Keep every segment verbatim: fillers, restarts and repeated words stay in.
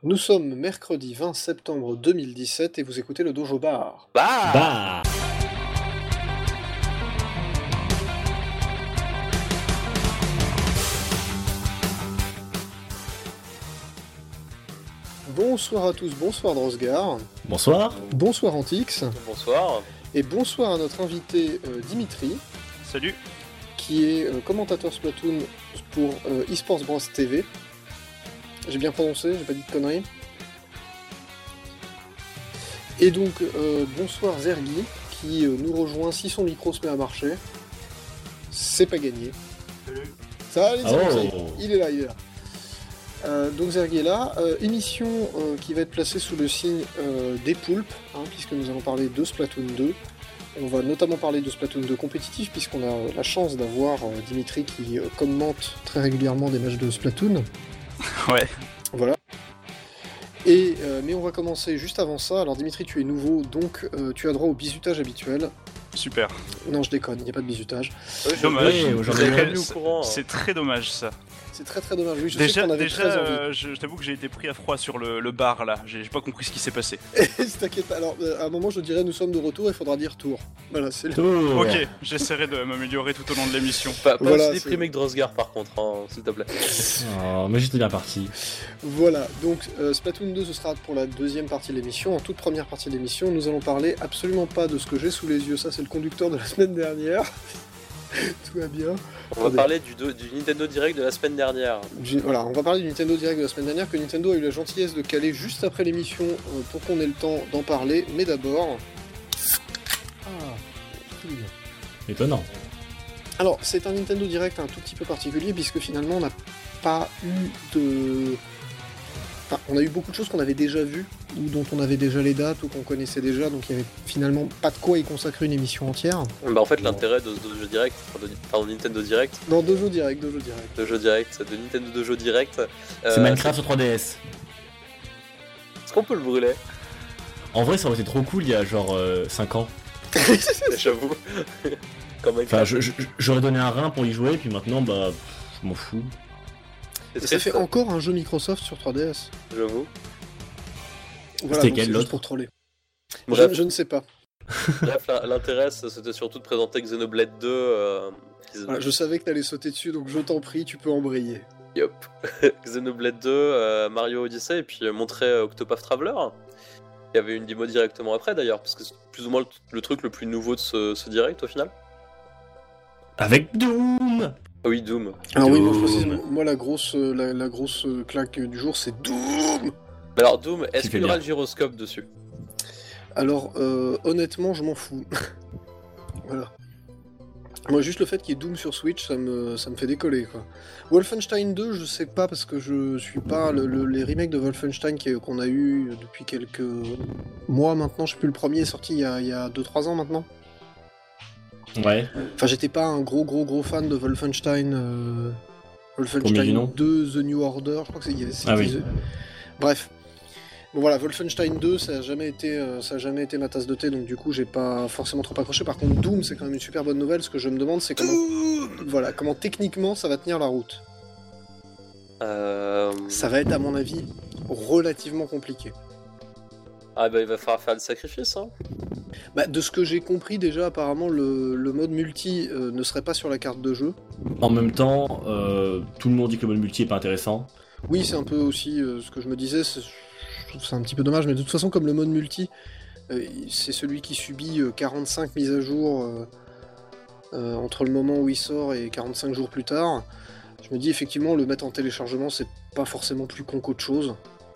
Nous sommes mercredi vingt septembre deux mille dix-sept et vous écoutez le Dojo Bar. Bah, Bah Bonsoir à tous, bonsoir Drosgar, Bonsoir. bonsoir Antix, bonsoir. et bonsoir à notre invité euh, Dimitri, Salut. qui est euh, commentateur Splatoon pour euh, eSports Bros T V. J'ai bien prononcé, j'ai pas dit de conneries. Et donc, euh, bonsoir Zergi, qui euh, nous rejoint si son micro se met à marcher. C'est pas gagné. Salut. Salut, Oh. salut, salut. Il est là, il est là. Euh, donc Zergi est là. Euh, émission euh, qui va être placée sous le signe euh, des poulpes, hein, puisque nous allons parler de Splatoon deux. On va notamment parler de Splatoon deux compétitif, puisqu'on a la chance d'avoir euh, Dimitri qui euh, commente très régulièrement des matchs de Splatoon. Ouais. Voilà. Et, euh, mais on va commencer juste avant ça. Alors Dimitri, tu es nouveau, donc euh, tu as droit au bisutage habituel. Super. Non, je déconne, il n'y a pas de bisutage. Oui, je- Dommage. je- Oui, je aujourd'hui, serais c'est- jamais au courant. hein. C'est très dommage ça. C'est très très dommage. Oui, je sais Déjà, qu'on avait déjà très envie. euh, je, je t'avoue que j'ai été pris à froid sur le, le bar là. J'ai j'ai pas compris ce qui s'est passé. T'inquiète pas. Alors, euh, à un moment, je dirais nous sommes de retour, il faudra dire tour. Voilà, c'est le... Tour. Ok, j'essaierai de m'améliorer tout au long de l'émission. Pas, pas Voilà, aussi c'est- déprimé que Drosgar par contre, hein, s'il te plaît. Oh, mais j'étais bien parti. Voilà, donc euh, Splatoon deux, ce sera pour la deuxième partie de l'émission. En toute première partie de l'émission, nous allons parler absolument pas de ce que j'ai sous les yeux. Ça, c'est le conducteur de la semaine dernière. Tout va bien. On va Attendez. parler du, do- du Nintendo Direct de la semaine dernière. Du- Voilà, on va parler du Nintendo Direct de la semaine dernière que Nintendo a eu la gentillesse de caler juste après l'émission euh, pour qu'on ait le temps d'en parler. Mais d'abord... Ah, fille. Étonnant. Alors, c'est un Nintendo Direct un tout petit peu particulier puisque finalement on n'a pas eu de... Enfin, on a eu beaucoup de choses qu'on avait déjà vues ou dont on avait déjà les dates ou qu'on connaissait déjà, donc il y avait finalement pas de quoi y consacrer une émission entière. Bah en fait l'intérêt de ce Dojo Direct, enfin, de, pardon Nintendo Direct, Dans Dojo Direct, Dojo Direct. Dojo Direct, de Nintendo Dojo Direct. euh, C'est Minecraft sur trois D S. Est-ce qu'on peut le brûler? En vrai, ça aurait été trop cool il y a genre euh, cinq ans. J'avoue. Comme Enfin, Minecraft. je- je- j'aurais donné un rein pour y jouer, puis maintenant, bah, pff, je m'en fous. C'est Et ça très fait encore un jeu Microsoft sur trois D S. J'avoue. Voilà, C'était donc quel, c'est l'autre juste pour troller. Je, Bref, je ne sais pas. bref, l'in- l'intérêt c'était surtout de présenter Xenoblade deux. Euh, qu'ils- Voilà, je savais que t'allais sauter dessus, donc je t'en prie, tu peux embrayer. Yup. Xenoblade deux, euh, Mario Odyssey, et puis euh, montrer euh, Octopath Traveler. Il y avait une démo directement après d'ailleurs, parce que c'est plus ou moins le, le truc le plus nouveau de ce, ce direct au final. Avec Doom. Ah oui, Doom. Alors oui, moi, je Doom. précise, moi la grosse, euh, la, la grosse euh, claque du jour, c'est Doom. Mais alors Doom, est-ce Tu fais qu'il y aura bien. le gyroscope dessus? Alors, euh, honnêtement, je m'en fous. Voilà. Moi, juste le fait qu'il y ait Doom sur Switch, ça me, ça me fait décoller, quoi. Wolfenstein deux, je sais pas, parce que je suis pas... le- le- les remakes de Wolfenstein qui- qu'on a eu depuis quelques mois maintenant, je sais plus, le premier est sorti il y a, il y a deux trois ans maintenant. Ouais. Enfin, j'étais pas un gros, gros, gros fan de Wolfenstein... euh, Premier du Wolfenstein nom. deux, The New Order, je crois que c'est... c'est- Ah oui. c'est- Bref. Bon voilà, Wolfenstein deux, ça a jamais été, euh, ça a jamais été ma tasse de thé, donc du coup j'ai pas forcément trop accroché. Par contre, Doom, c'est quand même une super bonne nouvelle. Ce que je me demande, c'est comment, voilà, comment techniquement ça va tenir la route. Euh... Ça va être, à mon avis, relativement compliqué. Ah bah il va falloir faire le sacrifice, hein. Bah, de ce que j'ai compris déjà, apparemment le, le mode multi euh, ne serait pas sur la carte de jeu. En même temps, euh, tout le monde dit que le mode multi est pas intéressant. Oui, c'est un peu aussi euh, ce que je me disais. c'est- Je trouve ça un petit peu dommage, mais de toute façon, comme le mode multi, euh, c'est celui qui subit euh, quarante-cinq mises à jour euh, euh, entre le moment où il sort et quarante-cinq jours plus tard. Je me dis effectivement, le mettre en téléchargement, c'est pas forcément plus con qu'autre chose.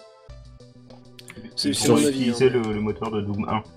C'est Il c'est faut mon avis. utiliser hein. le, le moteur de Doom un.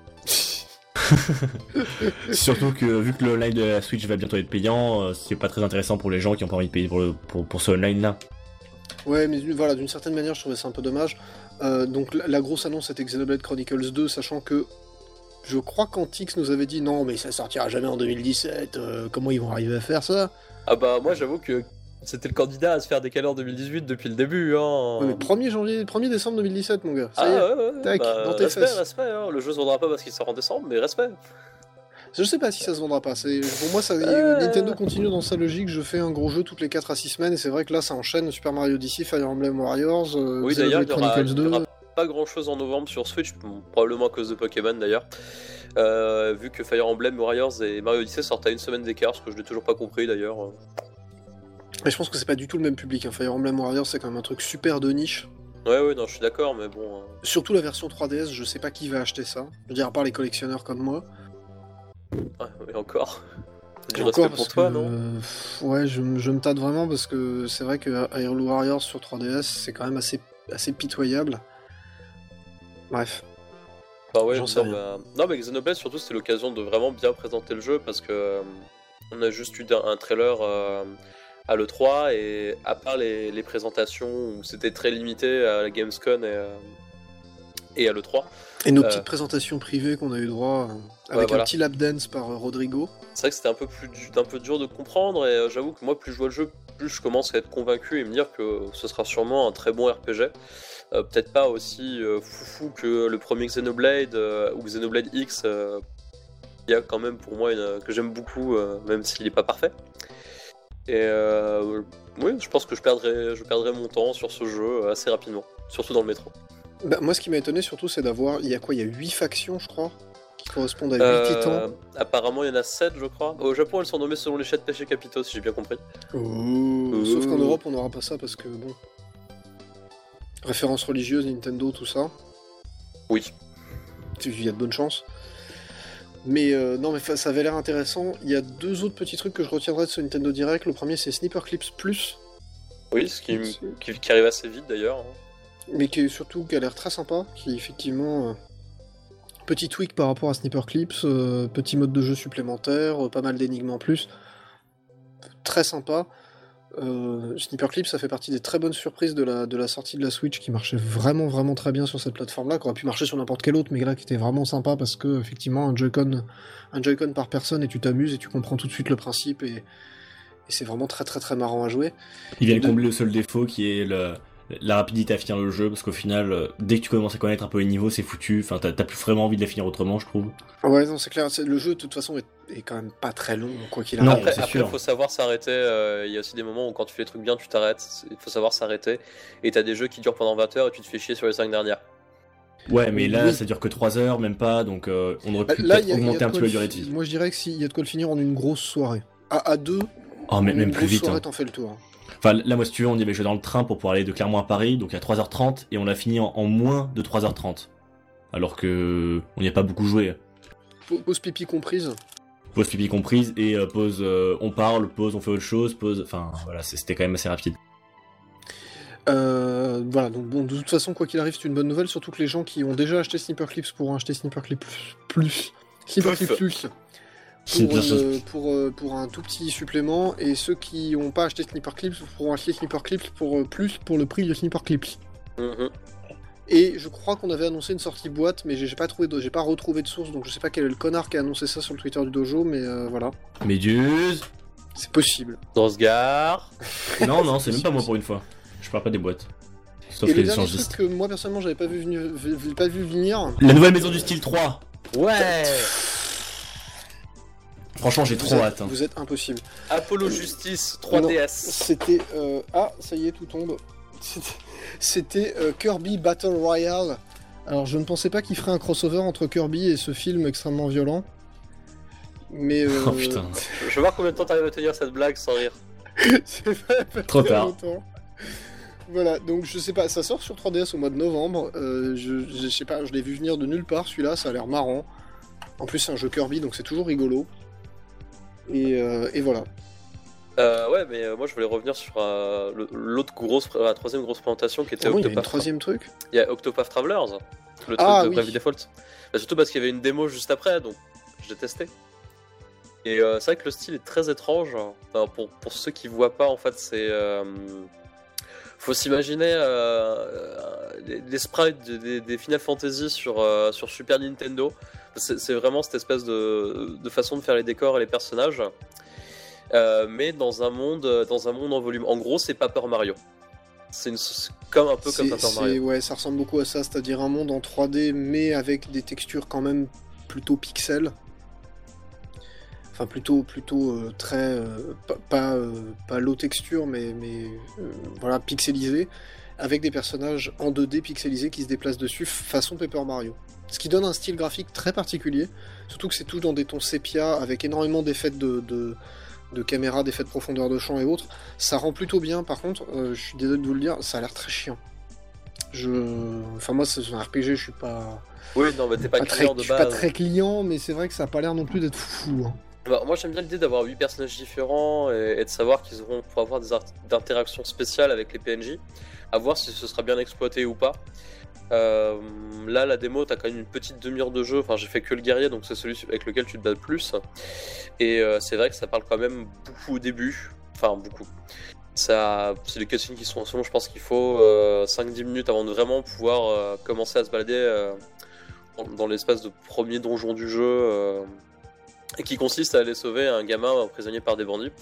Surtout que vu que le online de la Switch va bientôt être payant, euh, c'est pas très intéressant pour les gens qui ont pas envie de payer pour, le, pour, pour ce online-là. Ouais, mais voilà, d'une certaine manière, je trouvais ça un peu dommage. Euh, donc la, la grosse annonce c'était Xenoblade Chronicles deux, sachant que je crois qu'Antix nous avait dit non, mais ça sortira jamais en deux mille dix-sept. euh, comment ils vont arriver à faire ça? Ah bah moi j'avoue que c'était le candidat à se faire décaler en deux mille dix-huit depuis le début, hein. Ouais, mais premier janvier, premier décembre deux mille dix-sept, mon gars. Ça Ah y est. ouais, ouais, Tac, bah, dans tes respect, fesses. respect, hein. Le jeu se vendra pas parce qu'il sort en décembre, mais respect. Je sais pas si ça se vendra pas. C'est... Pour moi, ça... Euh. Nintendo continue dans sa logique. Je fais un gros jeu toutes les quatre à six semaines, et c'est vrai que là, ça enchaîne Super Mario Odyssey, Fire Emblem Warriors, euh, Oui, d'ailleurs, Xenoblade il y aura, Chronicles il y deux. aura pas grand chose en novembre sur Switch, bon, probablement à cause de Pokémon d'ailleurs. Euh, vu que Fire Emblem Warriors et Mario Odyssey sortent à une semaine d'écart, ce que je n'ai toujours pas compris d'ailleurs. Mais je pense que c'est pas du tout le même public. Hein. Fire Emblem Warriors, c'est quand même un truc super de niche. Ouais, ouais, non, je suis d'accord, mais bon. euh, Surtout la version trois D S, je sais pas qui va acheter ça. Je veux dire, à part les collectionneurs comme moi. Ouais, et encore. C'est du Et respect encore, pour parce toi, que, non euh, pff, ouais, je, me- je me tâte vraiment parce que c'est vrai que Hyrule Warriors sur trois D S, c'est quand même assez, assez pitoyable. Bref. Bah ouais, J'en sais non, rien. bah- non, mais Xenoblade surtout c'était l'occasion de vraiment bien présenter le jeu parce que euh, on a juste eu un, un trailer euh, à l'E trois et à part les, les présentations où c'était très limité à la Gamescom et, euh, et à l'E trois, Et nos Euh. petites présentations privées qu'on a eu droit euh, avec voilà. un petit lap dance par euh, Rodrigo. c'est vrai que c'était un peu plus du- un peu dur de comprendre et euh, j'avoue que moi plus je vois le jeu, plus je commence à être convaincu et me dire que ce sera sûrement un très bon R P G. Euh, peut-être pas aussi euh, foufou que le premier Xenoblade euh, ou Xenoblade X. euh, Il y a quand même pour moi une, que j'aime beaucoup, euh, même s'il n'est pas parfait. Et euh, oui, je pense que je perdrai, je perdrai mon temps sur ce jeu assez rapidement, surtout dans le métro. Bah, moi, ce qui m'a étonné surtout, c'est d'avoir. Il y a quoi Il y a huit factions, je crois, qui correspondent à huit Euh, titans. apparemment, il y en a sept, je crois. Au Japon, elles sont nommées selon les sept péchés capitaux, si j'ai bien compris. Oh. Sauf qu'en Oh. Europe, on n'aura pas ça parce que, bon. Référence religieuse, Nintendo, tout ça. Oui. Il y a de bonnes chances. Mais euh, non, mais fa- ça avait l'air intéressant. Il y a deux autres petits trucs que je retiendrai de ce Nintendo Direct. Le premier, c'est Sniper Clips Plus, Oui, ce qui, qui, qui arrive assez vite d'ailleurs. mais qui est surtout qui a l'air très sympa, qui est effectivement euh, petit tweak par rapport à Sniper Clips, euh, petit mode de jeu supplémentaire, euh, pas mal d'énigmes en plus, très sympa. Euh, Sniper Clips, ça fait partie des très bonnes surprises de la, de la sortie de la Switch, qui marchait vraiment vraiment très bien sur cette plateforme-là, qui aurait pu marcher sur n'importe quelle autre, mais là qui était vraiment sympa parce que effectivement un Joy-Con, un Joy-Con par personne et tu t'amuses et tu comprends tout de suite le principe et, et c'est vraiment très très très marrant à jouer. Il vient De- combler le seul défaut qui est le, la rapidité à finir le jeu, parce qu'au final, euh, dès que tu commences à connaître un peu les niveaux, c'est foutu. Enfin, t'as t'as plus vraiment envie de les finir autrement, je trouve. Ouais, non, c'est clair. c'est- Le jeu, de toute façon, est, est quand même pas très long, quoi qu'il Non, arrive. Après, c'est après sûr. il faut savoir s'arrêter. euh, Il y a aussi des moments où quand tu fais les trucs bien, tu t'arrêtes. Il faut savoir s'arrêter. Et t'as des jeux qui durent pendant vingt heures et tu te fais chier sur les cinq dernières. Ouais, mais là, Oui. ça dure que trois heures, même pas, donc euh, on aurait Bah, pu là, peut-être il y a, il y a augmenter de un quoi petit peu la le durée de fi- vie. Moi, je dirais que s'il y a de quoi le finir en une grosse soirée. À, à deux, Oh, mais en même une plus grosse vite. soirée, Hein. t'en fais le tour. Enfin, là, moi, si tu veux, on y avait joué dans le train pour pouvoir aller de Clermont à Paris, donc à trois heures trente, et on l'a fini en, en moins de trois heures trente. Alors que on n'y a pas beaucoup joué. Pa- Pause pipi comprise. Pause pipi comprise, et euh, pause euh, on parle, pause on fait autre chose, pause. Enfin, voilà, c'est- c'était quand même assez rapide. Euh, voilà, donc bon, de toute façon, quoi qu'il arrive, c'est une bonne nouvelle, surtout que les gens qui ont déjà acheté Sniper Clips pourront acheter Sniper Clips plus. Sniper Plus. Clips plus. Pour, une- pour, euh, pour un tout petit supplément, et ceux qui n'ont pas acheté Sniper Clips pourront acheter Sniper Clips pour euh, plus pour le prix de Sniper Clips. Mhm. Et je crois qu'on avait annoncé une sortie boîte, mais j'ai j'ai pas trouvé, de- j'ai pas retrouvé de source, donc je sais pas quel est le connard qui a annoncé ça sur le Twitter du dojo, mais euh, voilà, Méduse. c'est possible. Drosgar. Non, non, c'est même pas moi pour une fois. Je parle pas des boîtes. Sauf Et le les dernier échangistes. truc que moi personnellement j'avais pas vu, venir- v- v- pas vu venir, La nouvelle maison du style trois. Ouais. Franchement, j'ai vous trop êtes, hâte. Hein. vous êtes impossible. Apollo Justice trois D S. C'était euh, ah ça y est tout tombe. C'était- C'était euh, Kirby Battle Royale. Alors je ne pensais pas qu'il ferait un crossover entre Kirby et ce film extrêmement violent. Mais euh, Oh putain. Je vais voir combien de temps t'arrives à tenir cette blague sans rire. c'est pas, pas Trop très tard. longtemps. Voilà, donc je sais pas, ça sort sur trois D S au mois de novembre. Euh, je, je sais pas, je l'ai vu venir de nulle part celui-là, ça a l'air marrant. En plus c'est un jeu Kirby donc c'est toujours rigolo. Et, euh, et voilà. Euh, ouais, mais euh, moi je voulais revenir sur euh, le- l'autre grosse, pré- la troisième grosse présentation qui était Ah bon, il y a une Octopath. troisième truc. Il y a Octopath Travelers, le truc Ah, de oui. Bravely Default. Bah, surtout parce qu'il y avait une démo juste après, donc j'ai testé. Et euh, c'est vrai que le style est très étrange. Enfin, pour, pour ceux qui voient pas, en fait, c'est. euh, faut s'imaginer euh, euh, les, les sprites de- des, des Final Fantasy sur, euh, sur Super Nintendo. C'est c'est vraiment cette espèce de, de façon de faire les décors et les personnages. Euh, mais dans un monde dans un monde en volume. En gros, c'est Paper Mario. C'est une- c'est comme un peu comme C'est- Paper c'est- Mario. Ouais, ça ressemble beaucoup à ça, c'est-à-dire un monde en trois D mais avec des textures quand même plutôt pixels. enfin plutôt plutôt euh, très euh, pas pas, euh, pas low texture mais mais euh, voilà pixelisé, avec des personnages en deux D pixelisés qui se déplacent dessus façon Paper Mario. Ce qui donne un style graphique très particulier, surtout que c'est tout dans des tons sépia avec énormément d'effets de, de de caméra, d'effets de profondeur de champ et autres. Ça rend plutôt bien. Par contre, euh, je suis désolé de vous le dire, ça a l'air très chiant. Je, enfin moi c'est un R P G, je suis pas. Oui, non, mais t'es pas, pas client très, de je suis pas base. très client, mais c'est vrai que ça a pas l'air non plus d'être fou. Hein. Bah, moi j'aime bien l'idée d'avoir huit personnages différents et, et de savoir qu'ils auront pour avoir des art- interactions spéciales avec les P N J, à voir si ce sera bien exploité ou pas. Euh, là la démo t'as quand même une petite demi-heure de jeu, enfin j'ai fait que le guerrier donc c'est celui avec lequel tu te bats le plus, et euh, c'est vrai que ça parle quand même beaucoup au début, enfin beaucoup. Ça, c'est les cutscenes qui sont en ce moment, je pense qu'il faut euh, cinq dix minutes avant de vraiment pouvoir euh, commencer à se balader euh, dans, dans l'espace de premier donjon du jeu. Euh, Et qui consiste à aller sauver un gamin emprisonné par des bandits.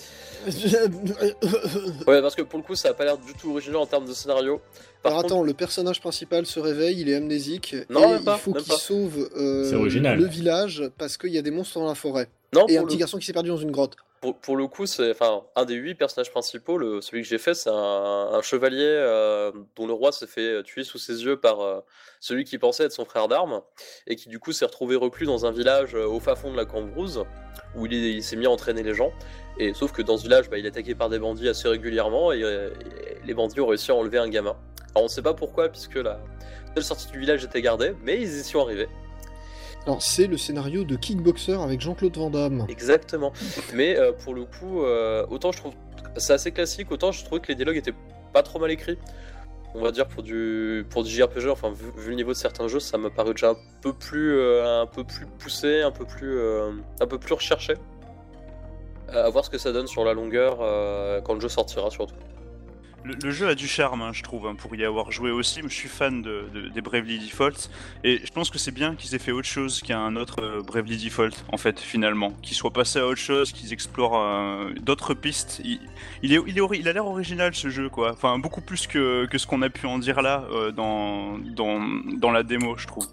Ouais, parce que pour le coup, ça a pas l'air du tout original en termes de scénario. Par Alors contre, attends, le personnage principal se réveille, il est amnésique, Non, et même pas, il faut même qu'il pas. sauve euh, C'est original. le village parce qu'il y a des monstres dans la forêt. non, Et un pour petit le, garçon qui s'est perdu dans une grotte. pour, pour le coup, c'est enfin un des huit personnages principaux. Le, celui que j'ai fait, c'est un, un chevalier euh, dont le roi s'est fait tuer sous ses yeux par euh, celui qui pensait être son frère d'armes, et qui du coup s'est retrouvé reclus dans un village euh, au fin fond de la Cambrousse, où il, est- il s'est mis à entraîner les gens. Et sauf que dans ce village, bah, il est attaqué par des bandits assez régulièrement, et, euh, et les bandits ont réussi à enlever un gamin. Alors on sait pas pourquoi, puisque la seule sortie du village était gardée, mais ils y sont arrivés. Alors c'est le scénario de Kickboxer avec Jean-Claude Van Damme. Exactement. Mais euh, pour le coup, euh, autant je trouve c'est assez classique, autant je trouvais que les dialogues étaient pas trop mal écrits. On va dire pour du pour du J R P G, enfin vu, vu le niveau de certains jeux, ça m'a paru déjà un peu plus euh, un peu plus poussé, un peu plus euh, un peu plus recherché. Euh, à voir ce que ça donne sur la longueur euh, quand le jeu sortira surtout. Le, le jeu a du charme, hein, je trouve, hein, pour y avoir joué aussi. Je suis fan de, de- des Bravely Default, et je pense que c'est bien qu'ils aient fait autre chose qu'un autre euh, Bravely Default, en fait, finalement. Qu'ils soient passés à autre chose, qu'ils explorent euh, d'autres pistes. Il, il, est, il, est ori- il a l'air original, ce jeu, quoi. Enfin, beaucoup plus que, que ce qu'on a pu en dire là, euh, dans, dans, dans la démo, je trouve.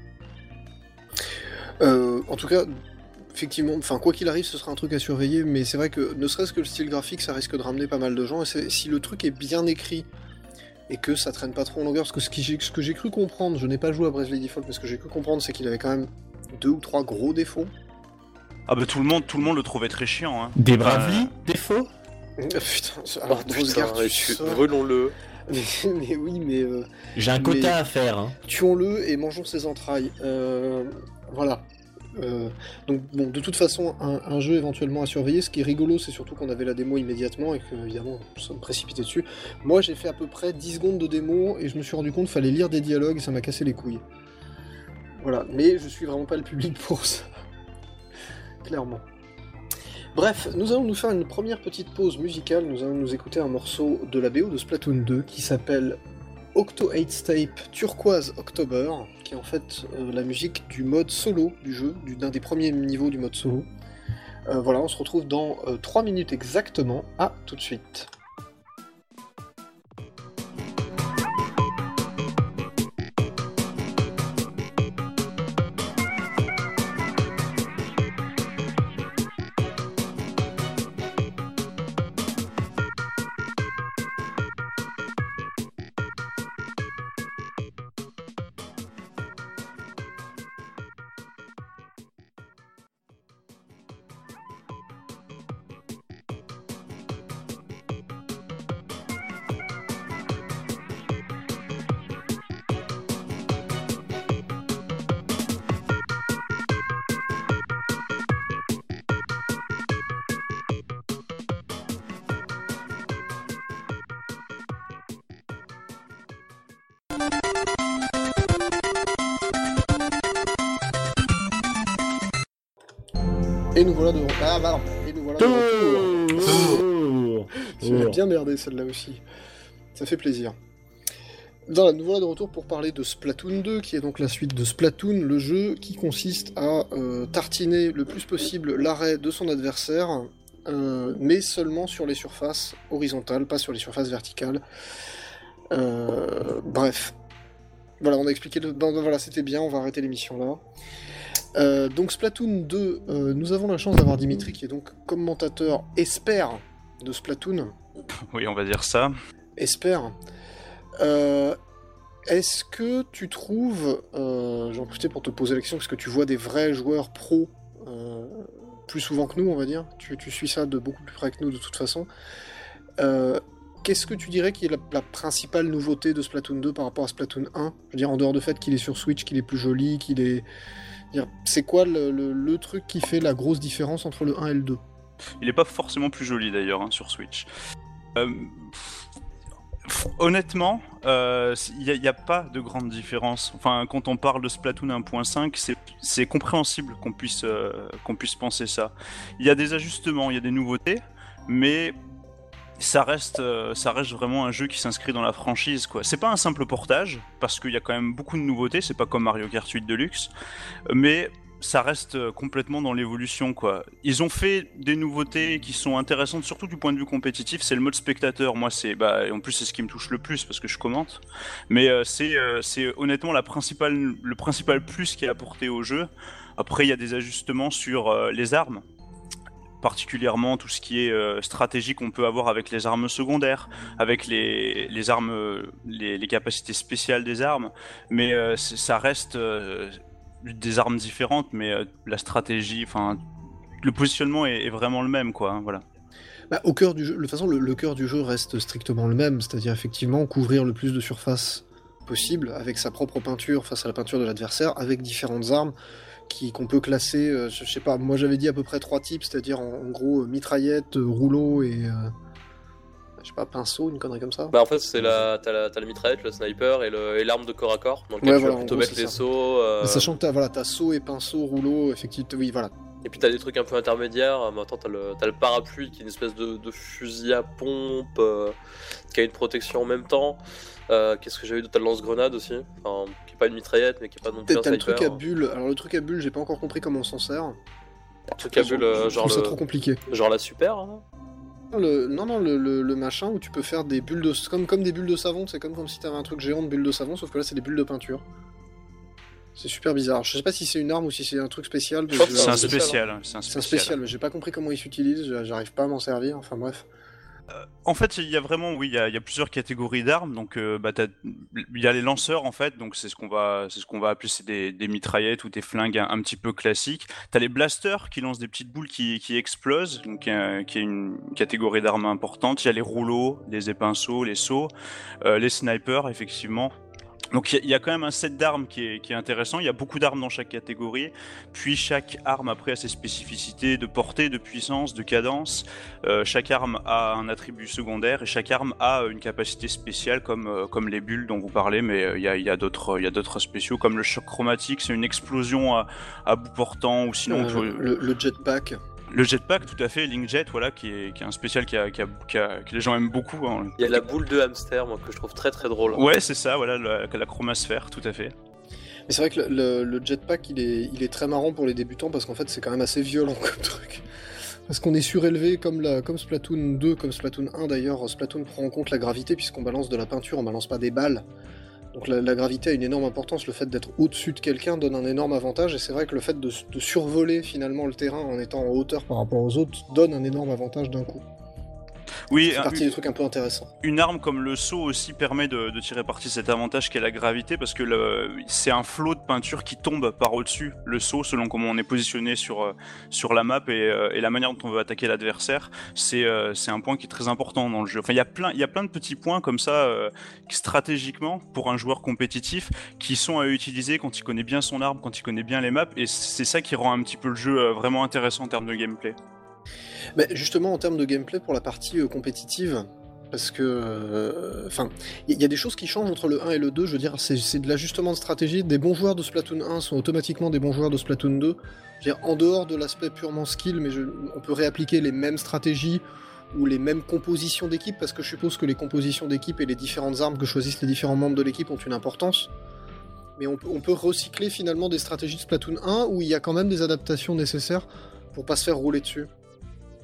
Euh, en tout cas, effectivement, enfin quoi qu'il arrive, ce sera un truc à surveiller, mais c'est vrai que ne serait-ce que le style graphique, ça risque de ramener pas mal de gens, et c'est- si le truc est bien écrit, et que ça traîne pas trop en longueur, parce que ce, qui- ce que j'ai cru comprendre, je n'ai pas joué à Bravely Default, mais ce que j'ai cru comprendre, c'est qu'il avait quand même deux ou trois gros défauts. Ah bah tout le monde, tout le monde le trouvait très chiant, hein. Des Enfin, Bravely, défaut Putain, alors, Oh, grosse putain, garde, tu tu- sors. brûlons-le. Mais, mais oui, mais euh, J'ai un quota Mais- à faire. Hein. tuons-le et mangeons ses entrailles. Euh, voilà. Euh, donc bon, de toute façon, un, un jeu éventuellement à surveiller. Ce qui est rigolo, c'est surtout qu'on avait la démo immédiatement et que évidemment, nous sommes précipités dessus. Moi, j'ai fait à peu près dix secondes de démo et je me suis rendu compte qu'il fallait lire des dialogues et ça m'a cassé les couilles. Voilà, mais je suis vraiment pas le public pour ça. Clairement. Bref, nous allons nous faire une première petite pause musicale. Nous allons nous écouter un morceau de la B O de Splatoon deux qui s'appelle Octo eight Tape Turquoise October, qui est en fait euh, la musique du mode solo du jeu, du- d'un des premiers niveaux du mode solo. Euh, voilà, on se retrouve dans euh, trois minutes exactement. À tout de suite. Et nous voilà de ah bah non. Et nous voilà de retour. Oh, Je l'ai bien merdé celle-là aussi. Ça fait plaisir. Voilà, nous voilà de retour pour parler de Splatoon deux, qui est donc la suite de Splatoon, le jeu qui consiste à euh, tartiner le plus possible l'arrêt de son adversaire, euh, mais seulement sur les surfaces horizontales, pas sur les surfaces verticales. Euh, bref. Voilà, on a expliqué... Le... Ben, ben, voilà, c'était bien, on va arrêter l'émission là. Euh, donc Splatoon deux, euh, nous avons la chance d'avoir Dimitri qui est donc commentateur expert de Splatoon. Oui, on va dire ça. Expert. Euh, est-ce que tu trouves, euh, j'en profitais pour te poser la question parce que tu vois des vrais joueurs pros euh, plus souvent que nous, on va dire. Tu, tu suis ça de beaucoup plus près que nous de toute façon. Euh, Qu'est-ce que tu dirais qui est la, la principale nouveauté de Splatoon deux par rapport à Splatoon un? Je veux dire, en dehors du fait qu'il est sur Switch, qu'il est plus joli, qu'il est... C'est quoi le, le, le truc qui fait la grosse différence entre le un et le deux? Il est pas forcément plus joli d'ailleurs hein, sur Switch. Euh, honnêtement, il euh, n'y a, a pas de grande différence. Enfin, quand on parle de Splatoon un point cinq, c'est compréhensible qu'on puisse, euh, qu'on puisse penser ça. Il y a des ajustements, il y a des nouveautés, mais... Ça reste, euh, ça reste vraiment un jeu qui s'inscrit dans la franchise, quoi. C'est pas un simple portage, parce qu'il y a quand même beaucoup de nouveautés, c'est pas comme Mario Kart huit Deluxe, mais ça reste complètement dans l'évolution, quoi. Ils ont fait des nouveautés qui sont intéressantes, surtout du point de vue compétitif, c'est le mode spectateur. Moi, c'est, bah, et en plus, c'est ce qui me touche le plus, parce que je commente. Mais euh, c'est, euh, c'est honnêtement la principale, le principal plus qui est apporté au jeu. Après, il y a des ajustements sur euh, les armes. Particulièrement tout ce qui est euh, stratégie qu'on peut avoir avec les armes secondaires, avec les, les armes, les, les capacités spéciales des armes, mais euh, ça reste euh, des armes différentes, mais euh, la stratégie, enfin, le positionnement est, est vraiment le même, quoi. Hein, voilà. Bah, au cœur du jeu, de toute façon, le, le cœur du jeu reste strictement le même, c'est-à-dire effectivement couvrir le plus de surface possible avec sa propre peinture face à la peinture de l'adversaire, avec différentes armes. Qu'on peut classer, euh, je sais pas, moi j'avais dit à peu près trois types, c'est-à-dire en, en gros euh, mitraillette, euh, rouleau et euh, je sais pas, pinceau, une connerie comme ça. Bah en fait c'est la, t'as la, t'as la mitraillette, le sniper et, le, et l'arme de corps à corps, dans lequel ouais, tu voilà, vas plutôt gros, mettre les ça. sauts. Euh... Sachant que t'as, voilà, t'as saut et pinceau, rouleau, effectivement, oui voilà. Et puis t'as des trucs un peu intermédiaires, mais attends, t'as le, t'as le parapluie qui est une espèce de, de fusil à pompe, euh, qui a une protection en même temps. Euh, Qu'est-ce que j'avais d'autre? T'as le lance-grenade aussi, enfin, qui est pas une mitraillette, mais qui est pas non plus un sniper. T'as le truc à hein. bulle, alors le truc à bulle, j'ai pas encore compris comment on s'en sert. Le truc à bulle, euh, genre je trouve le... ça trop compliqué. Genre la super hein. Le, non, non, le, le, le machin où tu peux faire des bulles de... Comme, comme des bulles de savon, c'est comme, comme si t'avais un truc géant de bulles de savon, sauf que là c'est des bulles de peinture. C'est super bizarre. Je sais pas si c'est une arme ou si c'est un truc spécial. Je c'est un spécial. Hein. C'est un, un spécial, mais j'ai pas compris comment il s'utilise, j'arrive pas à m'en servir, enfin bref. Euh, en fait, il y a vraiment, oui, il y a, il y a plusieurs catégories d'armes. Donc, euh, bah, il y a les lanceurs en fait. Donc, c'est ce qu'on va, c'est ce qu'on va appeler c'est des, des mitraillettes ou des flingues un, un petit peu classiques. T'as les blasters qui lancent des petites boules qui, qui explosent, donc euh, qui est une catégorie d'armes importante. Il y a les rouleaux, les épinceaux, les sauts, euh, les snipers, effectivement. Donc il y, y a quand même un set d'armes qui est, qui est intéressant, il y a beaucoup d'armes dans chaque catégorie, puis chaque arme après a ses spécificités de portée, de puissance, de cadence, euh, chaque arme a un attribut secondaire et chaque arme a une capacité spéciale comme, euh, comme les bulles dont vous parlez, mais euh, il y a, y a d'autres y a d'autres spéciaux comme le choc chromatique, c'est une explosion à, à bout portant ou sinon... Euh, peut... le, le jetpack. Le jetpack, tout à fait, Linkjet, voilà, qui est, qui est un spécial qui a, qui a, qui a, que les gens aiment beaucoup. Hein. Il y a la boule de hamster, moi, que je trouve très très drôle. Ouais, c'est ça, voilà, la, la chromasphère, tout à fait. Mais c'est vrai que le, le, le jetpack, il est, il est très marrant pour les débutants parce qu'en fait, c'est quand même assez violent comme truc. Parce qu'on est surélevé comme, la, comme Splatoon deux, comme Splatoon un d'ailleurs. Splatoon prend en compte la gravité puisqu'on balance de la peinture, on balance pas des balles. Donc la, la gravité a une énorme importance, le fait d'être au-dessus de quelqu'un donne un énorme avantage, et c'est vrai que le fait de, de survoler finalement le terrain en étant en hauteur par rapport aux autres donne un énorme avantage d'un coup. Oui, c'est partie un, des trucs un peu intéressants. Une arme comme le saut aussi permet de, de tirer parti de cet avantage qu'est la gravité, parce que c'est un flot de peinture qui tombe par au-dessus le saut selon comment on est positionné sur, sur la map et, et la manière dont on veut attaquer l'adversaire. C'est un point qui est très important dans le jeu. Enfin, il y a plein, il y a plein de petits points comme ça, euh, stratégiquement, pour un joueur compétitif, qui sont à utiliser quand il connaît bien son arme, quand il connaît bien les maps, et c'est ça qui rend un petit peu le jeu vraiment intéressant en termes de gameplay. Mais justement en termes de gameplay pour la partie euh, compétitive, parce que enfin euh, il y, y a des choses qui changent entre le un et le deux, je veux dire c'est de l'ajustement de stratégie. Des bons joueurs de Splatoon un sont automatiquement des bons joueurs de Splatoon deux. Je veux dire, en dehors de l'aspect purement skill, mais je, on peut réappliquer les mêmes stratégies ou les mêmes compositions d'équipe, parce que je suppose que les compositions d'équipe et les différentes armes que choisissent les différents membres de l'équipe ont une importance. Mais on peut, on peut recycler finalement des stratégies de Splatoon un où il y a quand même des adaptations nécessaires pour pas se faire rouler dessus.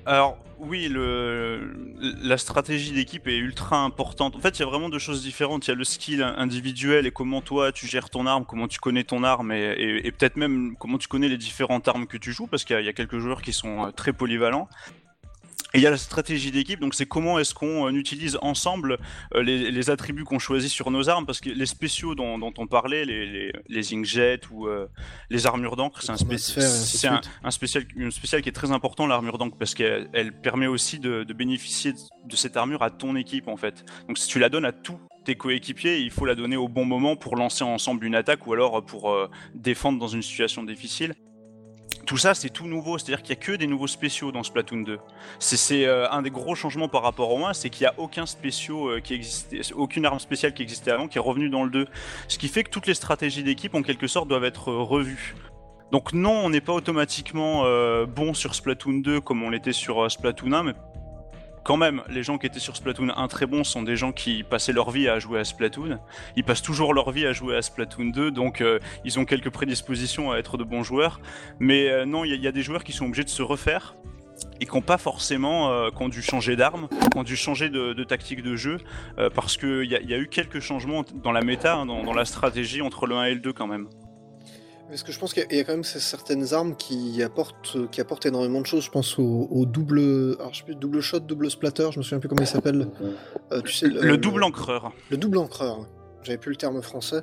Alors oui, le, la stratégie d'équipe est ultra importante. En fait, il y a vraiment deux choses différentes. Il y a le skill individuel et comment toi tu gères ton arme, comment tu connais ton arme et, et, et peut-être même comment tu connais les différentes armes que tu joues, parce qu'il y a, il y a quelques joueurs qui sont très polyvalents. Et il y a la stratégie d'équipe, donc c'est comment est-ce qu'on euh, utilise ensemble euh, les, les attributs qu'on choisit sur nos armes, parce que les spéciaux dont, dont on parlait, les, les, les inkjet ou euh, les armures d'encre, c'est, un, spé- c'est un, un spécial, une spéciale qui est très important, l'armure d'encre, parce qu'elle elle permet aussi de, de bénéficier de cette armure à ton équipe en fait. Donc si tu la donnes à tous tes coéquipiers, il faut la donner au bon moment pour lancer ensemble une attaque ou alors pour euh, défendre dans une situation difficile. Tout ça, c'est tout nouveau, c'est-à-dire qu'il n'y a que des nouveaux spéciaux dans Splatoon deux. C'est, c'est euh, un des gros changements par rapport au un, c'est qu'il n'y a aucun spéciaux euh, qui existait, aucune arme spéciale qui existait avant qui est revenue dans le deux. Ce qui fait que toutes les stratégies d'équipe, en quelque sorte, doivent être euh, revues. Donc non, on n'est pas automatiquement euh, bon sur Splatoon deux comme on l'était sur euh, Splatoon un, mais quand même, les gens qui étaient sur Splatoon un très bons sont des gens qui passaient leur vie à jouer à Splatoon. Ils passent toujours leur vie à jouer à Splatoon deux, donc euh, ils ont quelques prédispositions à être de bons joueurs. Mais euh, non, il y, y a des joueurs qui sont obligés de se refaire et qui n'ont pas forcément, euh, qui ont dû changer d'arme, qui ont dû changer de, de tactique de jeu, euh, parce qu'il y, y a eu quelques changements dans la méta, hein, dans, dans la stratégie entre le un et le deux quand même. Parce que je pense qu'il y a quand même certaines armes qui apportent, qui apportent énormément de choses. Je pense au, au double, alors je sais plus, double shot, double splatter, je me souviens plus comment il s'appelle. Euh, tu sais, le, le double le, encreur. Le double encreur, j'avais plus le terme français.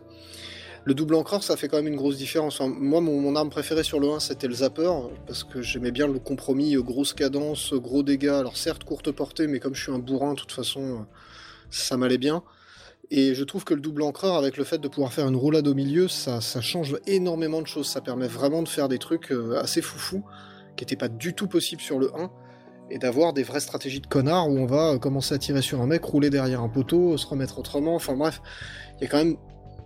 Le double encreur, ça fait quand même une grosse différence. Enfin, moi, mon, mon arme préférée sur le un, c'était le zapper, parce que j'aimais bien le compromis, grosse cadence, gros dégâts. Alors certes, courte portée, mais comme je suis un bourrin, de toute façon, ça m'allait bien. Et je trouve que le double encreur, avec le fait de pouvoir faire une roulade au milieu, ça, ça change énormément de choses. Ça permet vraiment de faire des trucs assez foufous, qui n'étaient pas du tout possibles sur le un, et d'avoir des vraies stratégies de connard où on va commencer à tirer sur un mec, rouler derrière un poteau, se remettre autrement. Enfin bref, il y a quand même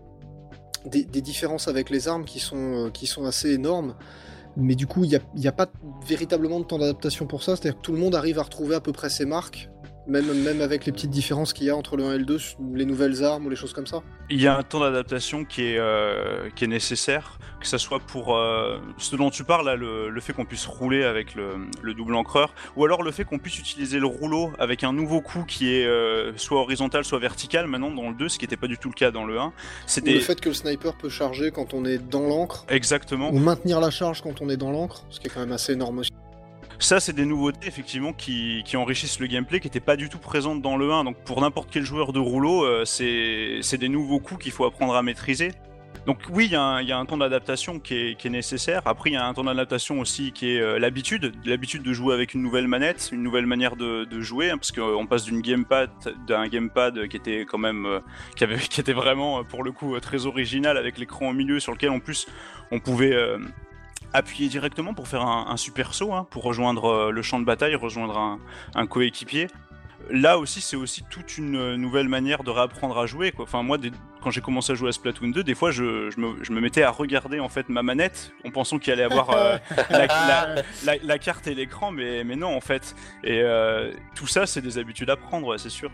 des, des différences avec les armes qui sont, qui sont assez énormes. Mais du coup, il n'y a, y a pas véritablement de temps d'adaptation pour ça. C'est-à-dire que tout le monde arrive à retrouver à peu près ses marques. Même, même avec les petites différences qu'il y a entre le un et le deux, les nouvelles armes ou les choses comme ça. Il y a un temps d'adaptation qui est, euh, qui est nécessaire, que ce soit pour euh, ce dont tu parles, là, le, le fait qu'on puisse rouler avec le, le double encreur, ou alors le fait qu'on puisse utiliser le rouleau avec un nouveau coup qui est euh, soit horizontal, soit vertical, maintenant dans le deux, ce qui n'était pas du tout le cas dans le un. C'était... Ou le fait que le sniper peut charger quand on est dans l'encre. Exactement. Ou maintenir la charge quand on est dans l'encre, ce qui est quand même assez énorme aussi. Ça, c'est des nouveautés effectivement qui, qui enrichissent le gameplay, qui n'étaient pas du tout présentes dans le un. Donc pour n'importe quel joueur de rouleau, euh, c'est, c'est des nouveaux coups qu'il faut apprendre à maîtriser. Donc oui, il y, y a un temps d'adaptation qui est, qui est nécessaire. Après, il y a un temps d'adaptation aussi qui est euh, l'habitude, l'habitude de jouer avec une nouvelle manette, une nouvelle manière de, de jouer, hein, parce qu'on passe d'une gamepad, d'un gamepad qui était quand même, euh, qui avait, qui était vraiment pour le coup très original avec l'écran au milieu sur lequel en plus on pouvait euh, appuyer directement pour faire un, un super saut, hein, pour rejoindre euh, le champ de bataille, rejoindre un, un coéquipier. Là aussi, c'est aussi toute une nouvelle manière de réapprendre à jouer, quoi. Enfin, moi, des, quand j'ai commencé à jouer à Splatoon deux, des fois, je, je, me, je me mettais à regarder en fait ma manette, en pensant qu'il allait avoir euh, la, la, la, la carte et l'écran, mais, mais non, en fait. Et euh, tout ça, c'est des habitudes à prendre, ouais, c'est sûr.